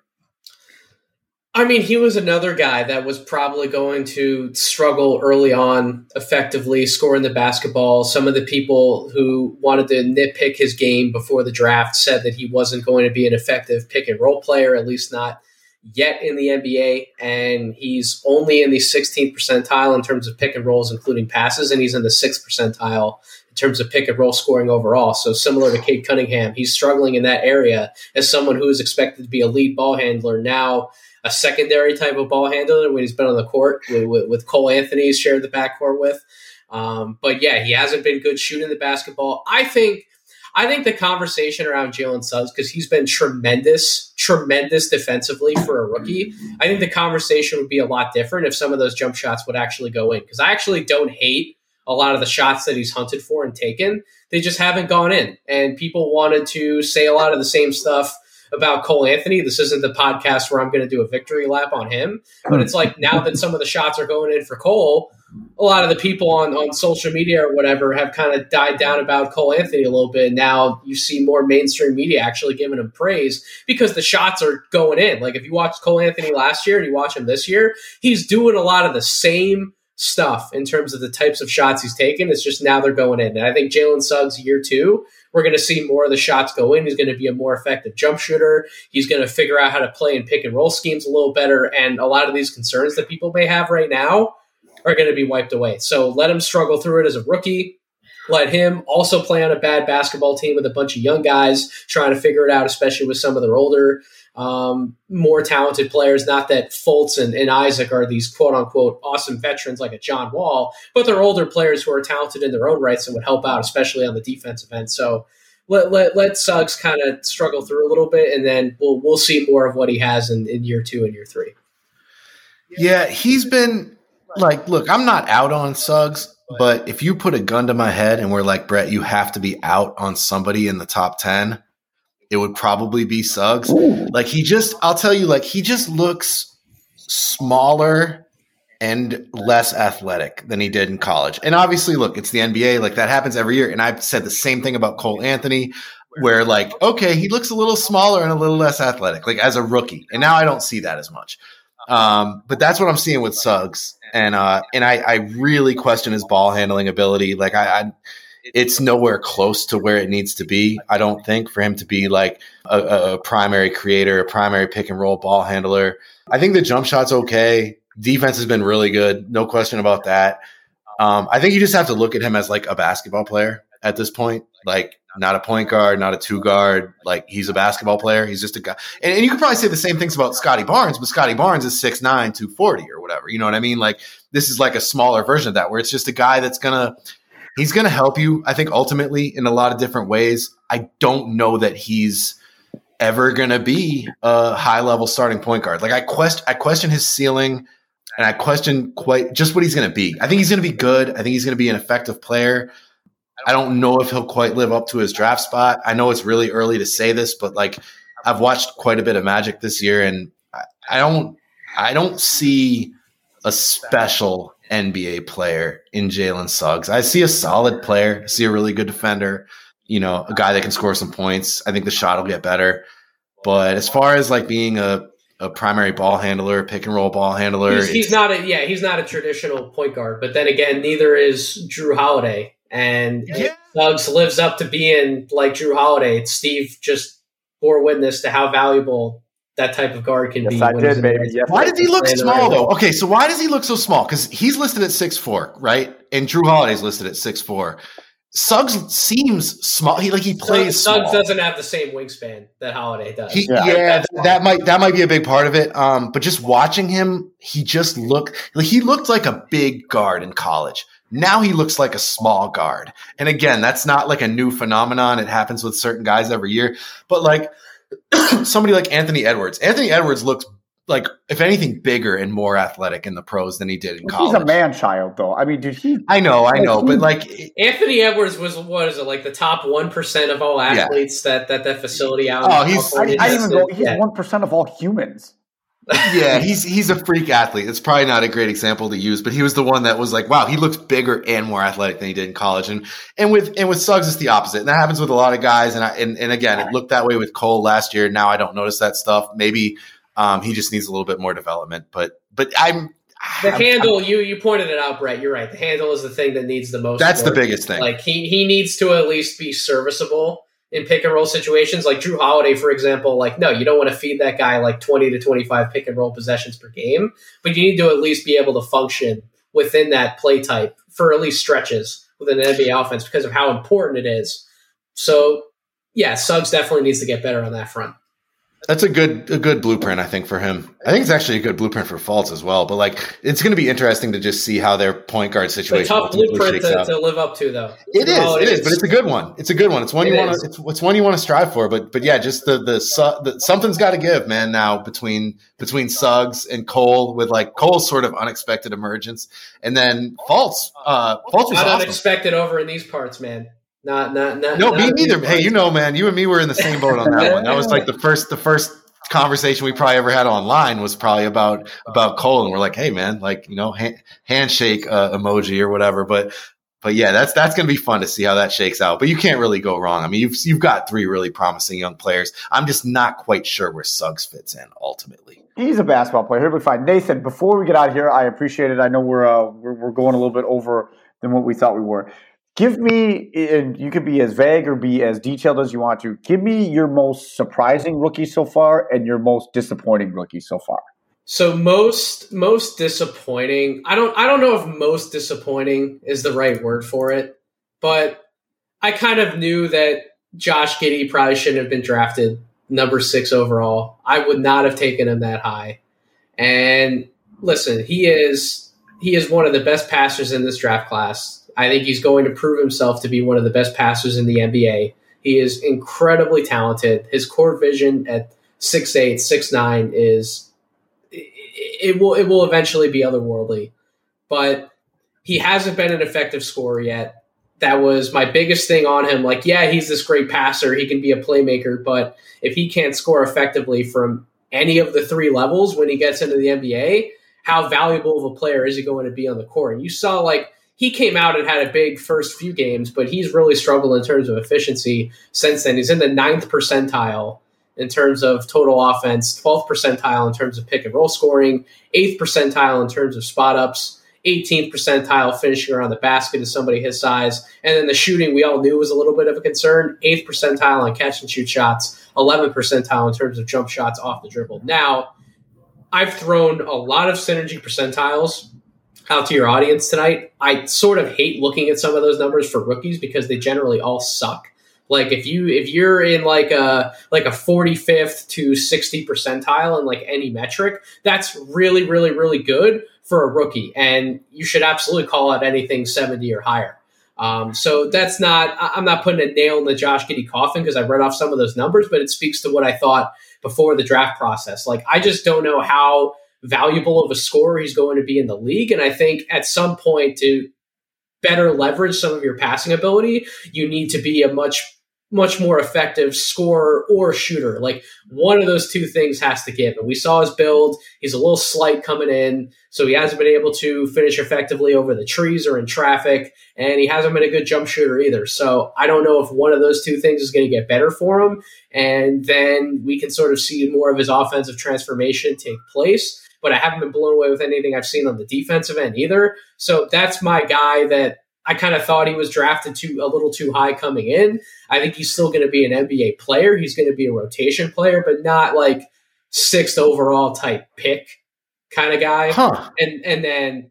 I mean, he was another guy that was probably going to struggle early on effectively scoring the basketball. Some of the people who wanted to nitpick his game before the draft said that he wasn't going to be an effective pick and roll player, at least not yet in the N B A. And he's only in the sixteenth percentile in terms of pick and rolls, including passes, and he's in the sixth percentile in terms of pick and roll scoring overall. So similar to Cade Cunningham, he's struggling in that area as someone who is expected to be a lead ball handler now. A secondary type of ball handler when he's been on the court with, with, with Cole Anthony he's shared the backcourt with. Um, but yeah, he hasn't been good shooting the basketball. I think I think the conversation around Jalen Suggs, because he's been tremendous, tremendous defensively for a rookie, I think the conversation would be a lot different if some of those jump shots would actually go in. Because I actually don't hate a lot of the shots that he's hunted for and taken. They just haven't gone in. And people wanted to say a lot of the same stuff about Cole Anthony. This isn't the podcast where I'm going to do a victory lap on him, but it's like now that some of the shots are going in for Cole, a lot of the people on, on social media or whatever have kind of died down about Cole Anthony a little bit. Now you see more mainstream media actually giving him praise because the shots are going in. Like if you watched Cole Anthony last year and you watch him this year, he's doing a lot of the same stuff in terms of the types of shots he's taken. It's just now they're going in. And I think Jalen Suggs year two, we're going to see more of the shots go in. He's going to be a more effective jump shooter. He's going to figure out how to play in pick and roll schemes a little better. And a lot of these concerns that people may have right now are going to be wiped away. So let him struggle through it as a rookie. Let him also play on a bad basketball team with a bunch of young guys trying to figure it out, especially with some of their older, um, more talented players. Not that Fultz and, and Isaac are these quote-unquote awesome veterans like a John Wall, but they're older players who are talented in their own rights and would help out, especially on the defensive end. So let let, let Suggs kind of struggle through a little bit, and then we'll we'll see more of what he has in, in year two and year three. Yeah, he's been like, look, I'm not out on Suggs. But if you put a gun to my head and we're like, Brett, you have to be out on somebody in the top ten, it would probably be Suggs. Ooh. Like he just, I'll tell you, like he just looks smaller and less athletic than he did in college. And obviously, look, it's the N B A. Like that happens every year. And I've said the same thing about Cole Anthony, where like, okay, he looks a little smaller and a little less athletic, like as a rookie. And now I don't see that as much. Um, but that's what I'm seeing with Suggs. And uh, and I, I really question his ball handling ability. Like I, I, it's nowhere close to where it needs to be. I don't think for him to be like a, a primary creator, a primary pick and roll ball handler. I think the jump shot's okay. Defense has been really good, no question about that. Um, I think you just have to look at him as like a basketball player at this point. Like not a point guard, not a two guard. Like he's a basketball player. He's just a guy. And, and you could probably say the same things about Scotty Barnes, but Scotty Barnes is six nine, two forty or whatever. You know what I mean? Like this is like a smaller version of that where it's just a guy that's going to, he's going to help you, I think, ultimately in a lot of different ways. I don't know that he's ever going to be a high level starting point guard. Like I question, I question his ceiling and I question quite just what he's going to be. I think he's going to be good. I think he's going to be an effective player. I don't know if he'll quite live up to his draft spot. I know it's really early to say this, but like I've watched quite a bit of Magic this year, and I, I don't, I don't see a special N B A player in Jalen Suggs. I see a solid player. I see a really good defender. You know, a guy that can score some points. I think the shot will get better. But as far as like being a a primary ball handler, pick and roll ball handler, he's, he's not a yeah, he's not a traditional point guard. But then again, neither is Drew Holiday. And yeah. Suggs lives up to being like Drew Holiday. Steve just bore witness to how valuable that type of guard can yes, be. I did, baby. Yes, why does he look small, though? Okay, so why does he look so small? Because he's listed at six foot four, right? And Drew Holiday's listed at six foot four. Suggs seems small. He like he plays. Suggs small. doesn't have the same wingspan that Holiday does. He, yeah, yeah that, that might that might be a big part of it. Um, but just watching him, he just looked like he looked like a big guard in college. Now he looks like a small guard. And again, that's not like a new phenomenon. It happens with certain guys every year. But like somebody like Anthony Edwards, Anthony Edwards looks like, if anything, bigger and more athletic in the pros than he did in college. He's a man child, though. I mean, dude, he. I know, I know, but like Anthony Edwards was what is it like the top one percent of all athletes yeah. that that that facility out. Oh, he's. I, I didn't even go. He's one percent of all humans. Yeah, he's he's a freak athlete. It's probably not a great example to use, but he was the one that was like, wow, he looks bigger and more athletic than he did in college. And and with and with Suggs, it's the opposite. And that happens with a lot of guys. And I and, and again, it looked that way with Cole last year. Now I don't notice that stuff. Maybe. Um, he just needs a little bit more development, but but I'm the I'm, handle. I'm, you you pointed it out, Brett. You're right. The handle is the thing that needs the most. That's work. the biggest thing. Like he he needs to at least be serviceable in pick and roll situations. Like Drew Holiday, for example. Like no, you don't want to feed that guy like twenty to twenty-five pick and roll possessions per game, but you need to at least be able to function within that play type for at least stretches within an N B A offense because of how important it is. So yeah, Suggs definitely needs to get better on that front. That's a good a good blueprint, I think, for him. I think it's actually a good blueprint for Fultz as well. But like, it's going to be interesting to just see how their point guard situation. It's a tough blueprint to, to live up to, though. It is, it is, but it's a good one. It's a good one. It's one you want to. It's, it's one you want to strive for. But but yeah, just the the, the something's got to give, man. Now between between Suggs and Cole, with like Cole's sort of unexpected emergence, and then Fultz. Uh, Fultz was not awesome. Unexpected over in these parts, man. Not, not, not. No, not me neither. Hey, you know, man, you and me were in the same boat on that one. That was like the first, the first conversation we probably ever had online was probably about about Cole, and we're like, hey, man, like you know, hand, handshake uh, emoji or whatever. But but yeah, that's that's gonna be fun to see how that shakes out. But you can't really go wrong. I mean, you've you've got three really promising young players. I'm just not quite sure where Suggs fits in ultimately. He's a basketball player. He'll be fine. Nathan, before we get out of here, I appreciate it. I know we're uh, we're, we're going a little bit over than what we thought we were. Give me, and you could be as vague or be as detailed as you want to, give me your most surprising rookie so far and your most disappointing rookie so far. So most most disappointing, I don't I don't know if most disappointing is the right word for it, but I kind of knew that Josh Giddey probably shouldn't have been drafted number six overall. I would not have taken him that high. And listen, he is he is one of the best passers in this draft class. I think he's going to prove himself to be one of the best passers in the N B A. He is incredibly talented. His court vision at six eight, six nine is it, it will it will eventually be otherworldly. But he hasn't been an effective scorer yet. That was my biggest thing on him. Like, yeah, he's this great passer. He can be a playmaker, but if he can't score effectively from any of the three levels when he gets into the N B A, how valuable of a player is he going to be on the court? And you saw like he came out and had a big first few games, but he's really struggled in terms of efficiency since then. He's in the ninth percentile in terms of total offense, twelfth percentile in terms of pick and roll scoring, eighth percentile in terms of spot ups, eighteenth percentile finishing around the basket as somebody his size. And then the shooting we all knew was a little bit of a concern, eighth percentile on catch and shoot shots, eleventh percentile in terms of jump shots off the dribble. Now, I've thrown a lot of synergy percentiles out to your audience tonight. I sort of hate looking at some of those numbers for rookies because they generally all suck. Like if you if you're in like a like a forty-fifth to sixty percentile in like any metric, that's really really really good for a rookie, and you should absolutely call out anything seventy or higher. Um, so that's not I'm not putting a nail in the Josh Giddey coffin because I read off some of those numbers, but it speaks to what I thought before the draft process. Like I just don't know how valuable of a scorer he's going to be in the league. And I think at some point to better leverage some of your passing ability, you need to be a much, much more effective scorer or shooter. Like one of those two things has to give. And we saw his build. He's a little slight coming in, so he hasn't been able to finish effectively over the trees or in traffic. And he hasn't been a good jump shooter either. So I don't know if one of those two things is going to get better for him. And then we can sort of see more of his offensive transformation take place. But I haven't been blown away with anything I've seen on the defensive end either. So that's my guy that I kind of thought he was drafted to a little too high coming in. I think he's still going to be an N B A player. He's going to be a rotation player, but not like sixth overall type pick kind of guy. Huh. And and then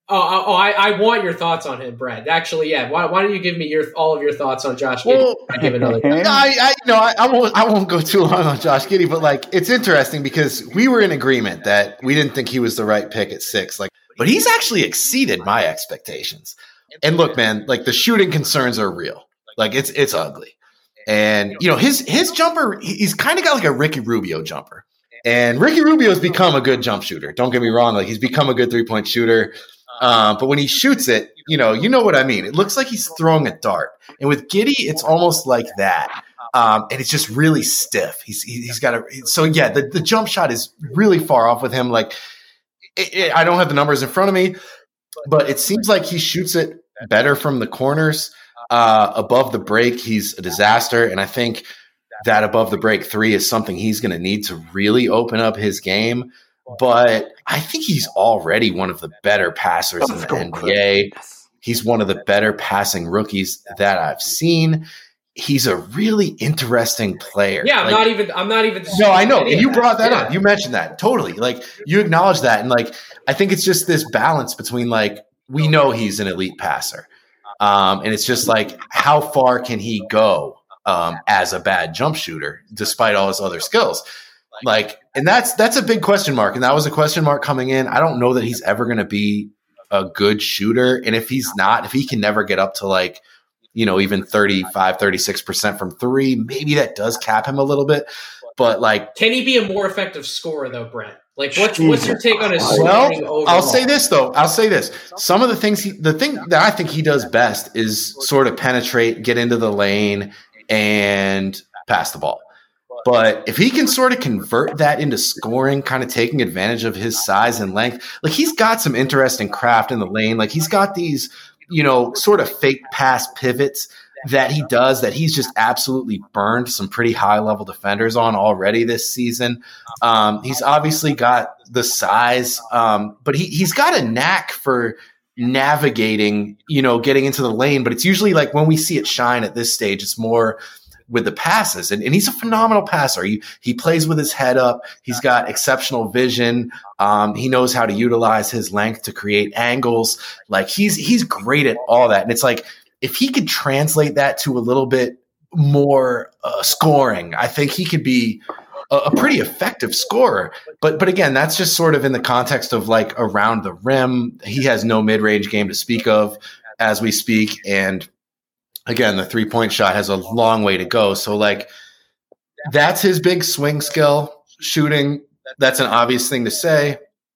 Oh, oh I, I want your thoughts on him, Brett. Actually, yeah. Why, why don't you give me your all of your thoughts on Josh Giddey? Well, I give another. no, I, I, no, I, I won't. I won't go too long on Josh Giddey, but like, it's interesting because we were in agreement that we didn't think he was the right pick at six. Like, but he's actually exceeded my expectations. And look, man, like the shooting concerns are real. Like it's it's ugly. And you know his his jumper, he's kind of got like a Ricky Rubio jumper. And Ricky Rubio has become a good jump shooter. Don't get me wrong; like he's become a good three point shooter. Um, but when he shoots it, you know, you know what I mean. It looks like he's throwing a dart. And with Giddey, it's almost like that. Um, and it's just really stiff. He's he's got a so yeah. The, the jump shot is really far off with him. Like it, it, I don't have the numbers in front of me, but it seems like he shoots it better from the corners. Uh, above the break, he's a disaster. And I think that above the break three is something he's going to need to really open up his game. But I think he's already one of the better passers in the N B A. He's one of the better passing rookies that I've seen. He's a really interesting player. Yeah, I'm like, not even. I'm not even. No, I know. And you brought that yeah. up. You mentioned that totally. Like you acknowledge that, and like I think it's just this balance between like we know he's an elite passer, um, and it's just like how far can he go um, as a bad jump shooter despite all his other skills. Like, and that's that's a big question mark, and that was a question mark coming in. I don't know that he's ever going to be a good shooter, and if he's not, if he can never get up to like, you know, even thirty-five, thirty-six percent from three, maybe that does cap him a little bit. But like, can he be a more effective scorer though, Brett? Like, what's what's your take on his scoring well, overall? I'll say this though. I'll say this. Some of the things he, the thing that I think he does best is sort of penetrate, get into the lane, and pass the ball. But if he can sort of convert that into scoring, kind of taking advantage of his size and length, like he's got some interesting craft in the lane. Like he's got these, you know, sort of fake pass pivots that he does that he's just absolutely burned some pretty high level defenders on already this season. Um, he's obviously got the size, um, but he, he's got a knack for navigating, you know, getting into the lane. But it's usually like when we see it shine at this stage, it's more with the passes. And, and he's a phenomenal passer. He, he plays with his head up. He's got exceptional vision. Um, he knows how to utilize his length to create angles. Like he's, he's great at all that. And it's like, if he could translate that to a little bit more uh, scoring, I think he could be a, a pretty effective scorer. But, but again, that's just sort of in the context of like around the rim. He has no mid-range game to speak of as we speak. And again, the three-point shot has a long way to go. So, like, that's his big swing skill, shooting. That's an obvious thing to say,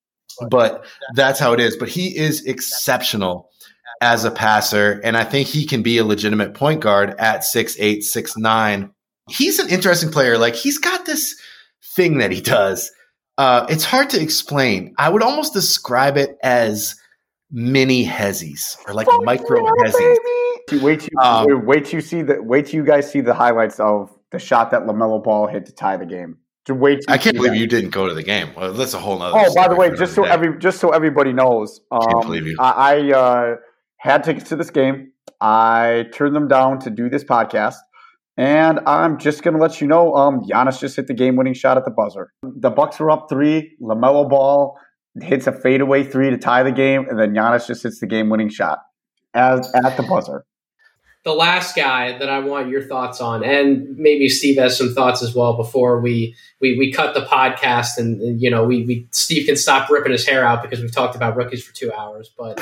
but that's how it is. But he is exceptional as a passer, and I think he can be a legitimate point guard at six eight, six nine. He's an interesting player. Like, he's got this thing that he does. Uh, it's hard to explain. I would almost describe it as mini hezzies or like micro hezzies. Wait till um, wait till you see the wait till you guys see the highlights of the shot that LaMelo Ball hit to tie the game. To wait. Till I can't believe that. you didn't go to the game. Well, that's a whole nother. Oh, by the way, just so day. every just so everybody knows, um, can't believe you. I, I uh, had tickets to this game. I turned them down to do this podcast, and I'm just gonna let you know, um, Giannis just hit the game-winning shot at the buzzer. The Bucks were up three. LaMelo Ball hits a fadeaway three to tie the game, and then Giannis just hits the game-winning shot as at the buzzer. The last guy that I want your thoughts on, and maybe Steve has some thoughts as well before we we, we cut the podcast, and, and you know we, we Steve can stop ripping his hair out because we've talked about rookies for two hours. But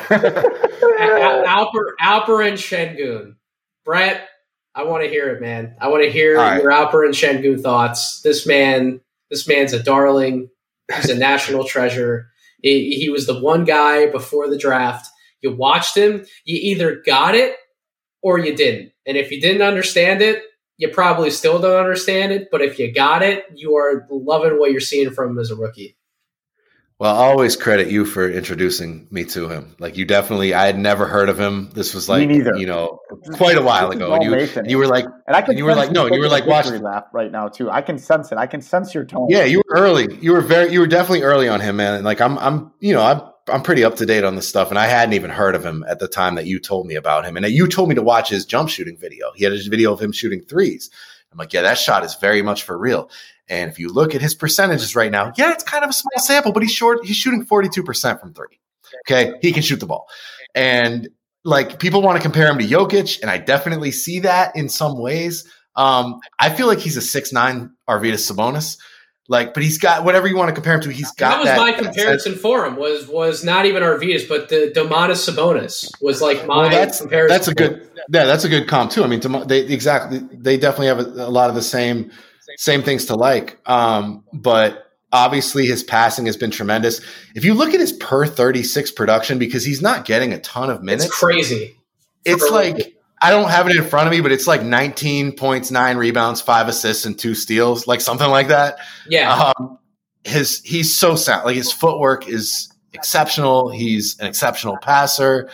Alper Alperen Sengun, Brett, I want to hear it, man. I want to hear right. your Alperen Sengun thoughts. This man, this man's a darling. He's a national treasure. He, he was the one guy before the draft. You watched him. You either got it or you didn't. And if you didn't understand it, you probably still don't understand it. But if you got it, you are loving what you're seeing from him as a rookie. Well, I always credit you for introducing me to him. Like you definitely, I had never heard of him. This was like, you know, quite a while ago. And you, you were like, and I can you were like, no, you were like watching laugh right now too. I can sense it. I can sense your tone. Yeah, you were early. You were very, you were definitely early on him, man. And like I'm, I'm, you know, I'm, I'm pretty up to date on this stuff, and I hadn't even heard of him at the time that you told me about him. And you told me to watch his jump shooting video. He had a video of him shooting threes. I'm like, yeah, that shot is very much for real. And if you look at his percentages right now, yeah, it's kind of a small sample, but he's short. He's shooting forty-two percent from three. Okay. He can shoot the ball. And like people want to compare him to Jokic, and I definitely see that in some ways. Um, I feel like he's a six nine Arvydas Sabonis. Like, but he's got whatever you want to compare him to. He's got that was that, my comparison for him. Was was not even Arvydas, but the Domantas Sabonis was like my well, that's, comparison. That's a good, yeah, that's a good comp too. I mean, they exactly, they definitely have a, a lot of the same same things to like. Um, but obviously, his passing has been tremendous. If you look at his per thirty-six production, because he's not getting a ton of minutes, it's crazy. It's like. I don't have it in front of me, but it's like nineteen points, nine rebounds, five assists, and two steals, like something like that. Yeah. Um, his he's so sound. Like his footwork is exceptional. He's an exceptional passer,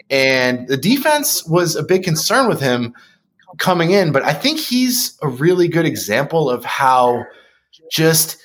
and the defense was a big concern with him coming in. But I think he's a really good example of how just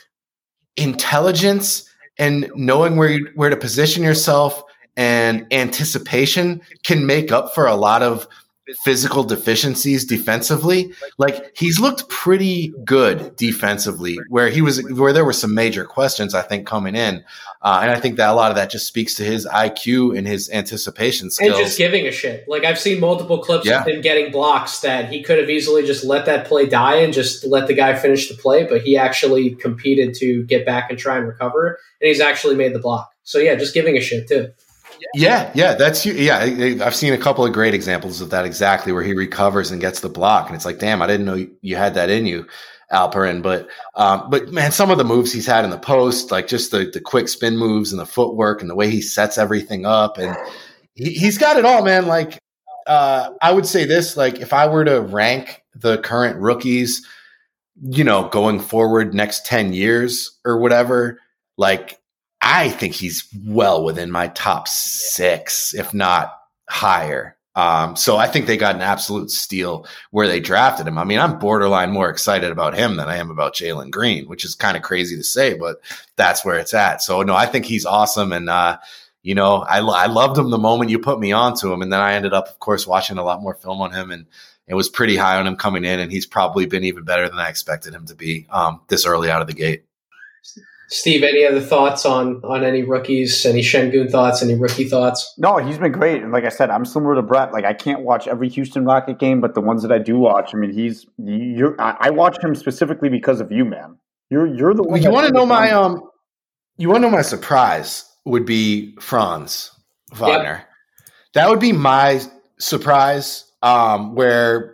intelligence and knowing where you, where to position yourself and anticipation can make up for a lot of physical deficiencies defensively. Like he's looked pretty good defensively where he was, where there were some major questions, I think, coming in. Uh, and I think that a lot of that just speaks to his I Q and his anticipation skills. And just giving a shit. Like I've seen multiple clips yeah. of him getting blocks that he could have easily just let that play die and just let the guy finish the play. But he actually competed to get back and try and recover. And he's actually made the block. So yeah, just giving a shit too. Yeah, yeah, that's yeah. I've seen a couple of great examples of that exactly where he recovers and gets the block, and it's like, damn, I didn't know you had that in you, Alperen. But um, but man, some of the moves he's had in the post, like just the the quick spin moves and the footwork and the way he sets everything up, and he, he's got it all, man. Like uh, I would say this, like if I were to rank the current rookies, you know, going forward next ten years or whatever, like. I think he's well within my top six, if not higher. Um, so I think they got an absolute steal where they drafted him. I mean, I'm borderline more excited about him than I am about Jalen Green, which is kind of crazy to say, but that's where it's at. So no, I think he's awesome. And, uh, you know, I, I loved him the moment you put me onto him. And then I ended up, of course, watching a lot more film on him, and it was pretty high on him coming in. And he's probably been even better than I expected him to be um, this early out of the gate. Steve, any other thoughts on on any rookies? Any Şengün thoughts? Any rookie thoughts? No, he's been great. And like I said, I'm similar to Brett. Like I can't watch every Houston Rocket game, but the ones that I do watch, I mean, he's you're. I watch him specifically because of you, man. You're you're the one. You want to know my um. You want to know my surprise would be Franz Wagner. Yep. That would be my surprise. Um, where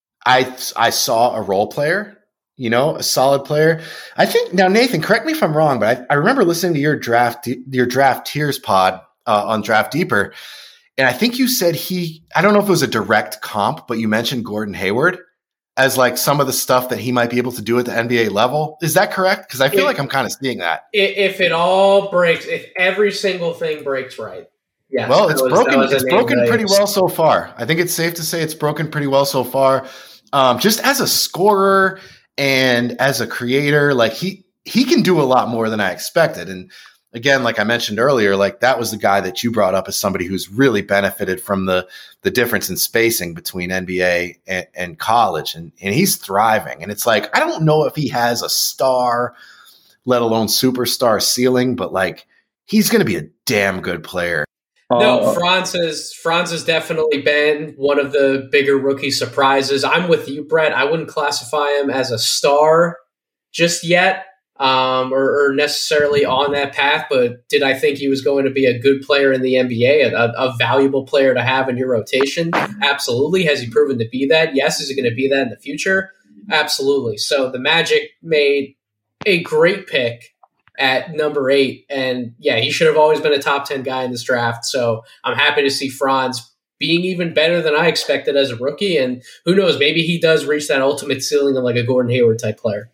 I I saw a role player. You know, a solid player. I think now, Nathan, correct me if I'm wrong, but I, I remember listening to your draft, your draft tiers pod uh, on Draft Deeper. And I think you said he, I don't know if it was a direct comp, but you mentioned Gordon Hayward as like some of the stuff that he might be able to do at the N B A level. Is that correct? Because I feel if, like I'm kind of seeing that. If it all breaks, if every single thing breaks right. Yeah. Well, it's was, broken. It's broken pretty well so far. I think it's safe to say it's broken pretty well so far. Um, just as a scorer, and as a creator, like he, he can do a lot more than I expected. And again, like I mentioned earlier, like that was the guy that you brought up as somebody who's really benefited from the, the difference in spacing between N B A and, and college. And, and he's thriving. And it's like, I don't know if he has a star, let alone superstar ceiling, but like, he's going to be a damn good player. No, Franz has, Franz has definitely been one of the bigger rookie surprises. I'm with you, Brett. I wouldn't classify him as a star just yet, um, or, or necessarily on that path, but did I think he was going to be a good player in the N B A, a, a valuable player to have in your rotation? Absolutely. Has he proven to be that? Yes. Is he going to be that in the future? Absolutely. So the Magic made a great pick at number eight. And yeah, he should have always been a top ten guy in this draft. So I'm happy to see Franz being even better than I expected as a rookie. And who knows, maybe he does reach that ultimate ceiling of like a Gordon Hayward type player.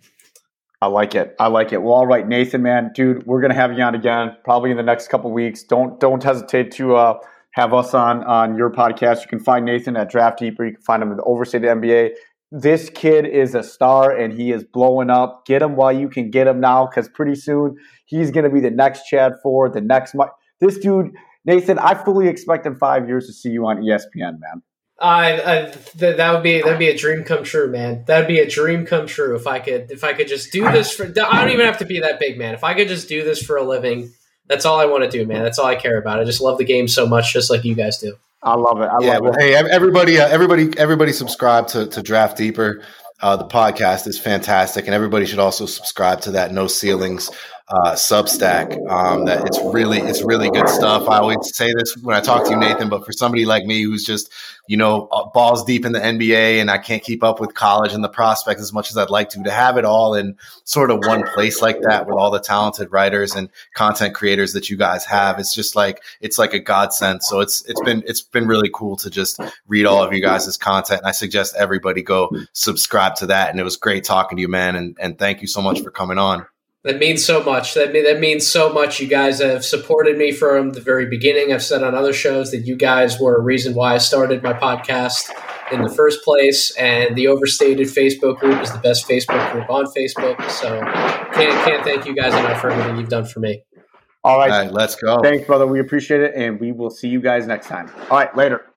I like it. I like it. Well, all right, Nathan, man, dude, we're going to have you on again, probably in the next couple weeks. Don't, don't hesitate to uh, have us on, on your podcast. You can find Nathan at Draft Deeper. You can find him at the Overstated N B A. This kid is a star, and he is blowing up. Get him while you can get him now, because pretty soon he's going to be the next Chad Ford, the next Mike. This dude, Nathan, I fully expect in five years to see you on E S P N, man. I, I th- that would be that'd be a dream come true, man. That'd be a dream come true if I could if I could just do this for. I don't even have to be that big, man. If I could just do this for a living, That's all I want to do, man. That's all I care about. I just love the game so much, just like you guys do. I love it. I yeah, love well, it. Hey, everybody, uh, everybody, everybody, subscribe to to Draft Deeper. Uh, the podcast is fantastic, and everybody should also subscribe to that No Ceilings uh, Substack. Um, that it's really, it's really good stuff. I always say this when I talk to you, Nathan, but for somebody like me who's just, you know, balls deep in the N B A and I can't keep up with college and the prospects as much as I'd like to, to have it all in sort of one place like that with all the talented writers and content creators that you guys have, it's just like, it's like a godsend. So it's, it's been, it's been really cool to just read all of you guys' content. And I suggest everybody go subscribe to that. And it was great talking to you, man. And, and thank you so much for coming on. That means so much. That mean, that means so much. You guys have supported me from the very beginning. I've said on other shows that you guys were a reason why I started my podcast in the first place. And the Overstated Facebook group is the best Facebook group on Facebook. So can't can't thank you guys enough for everything you've done for me. All right. All right, let's go. Thanks, brother. We appreciate it, and we will see you guys next time. All right, later.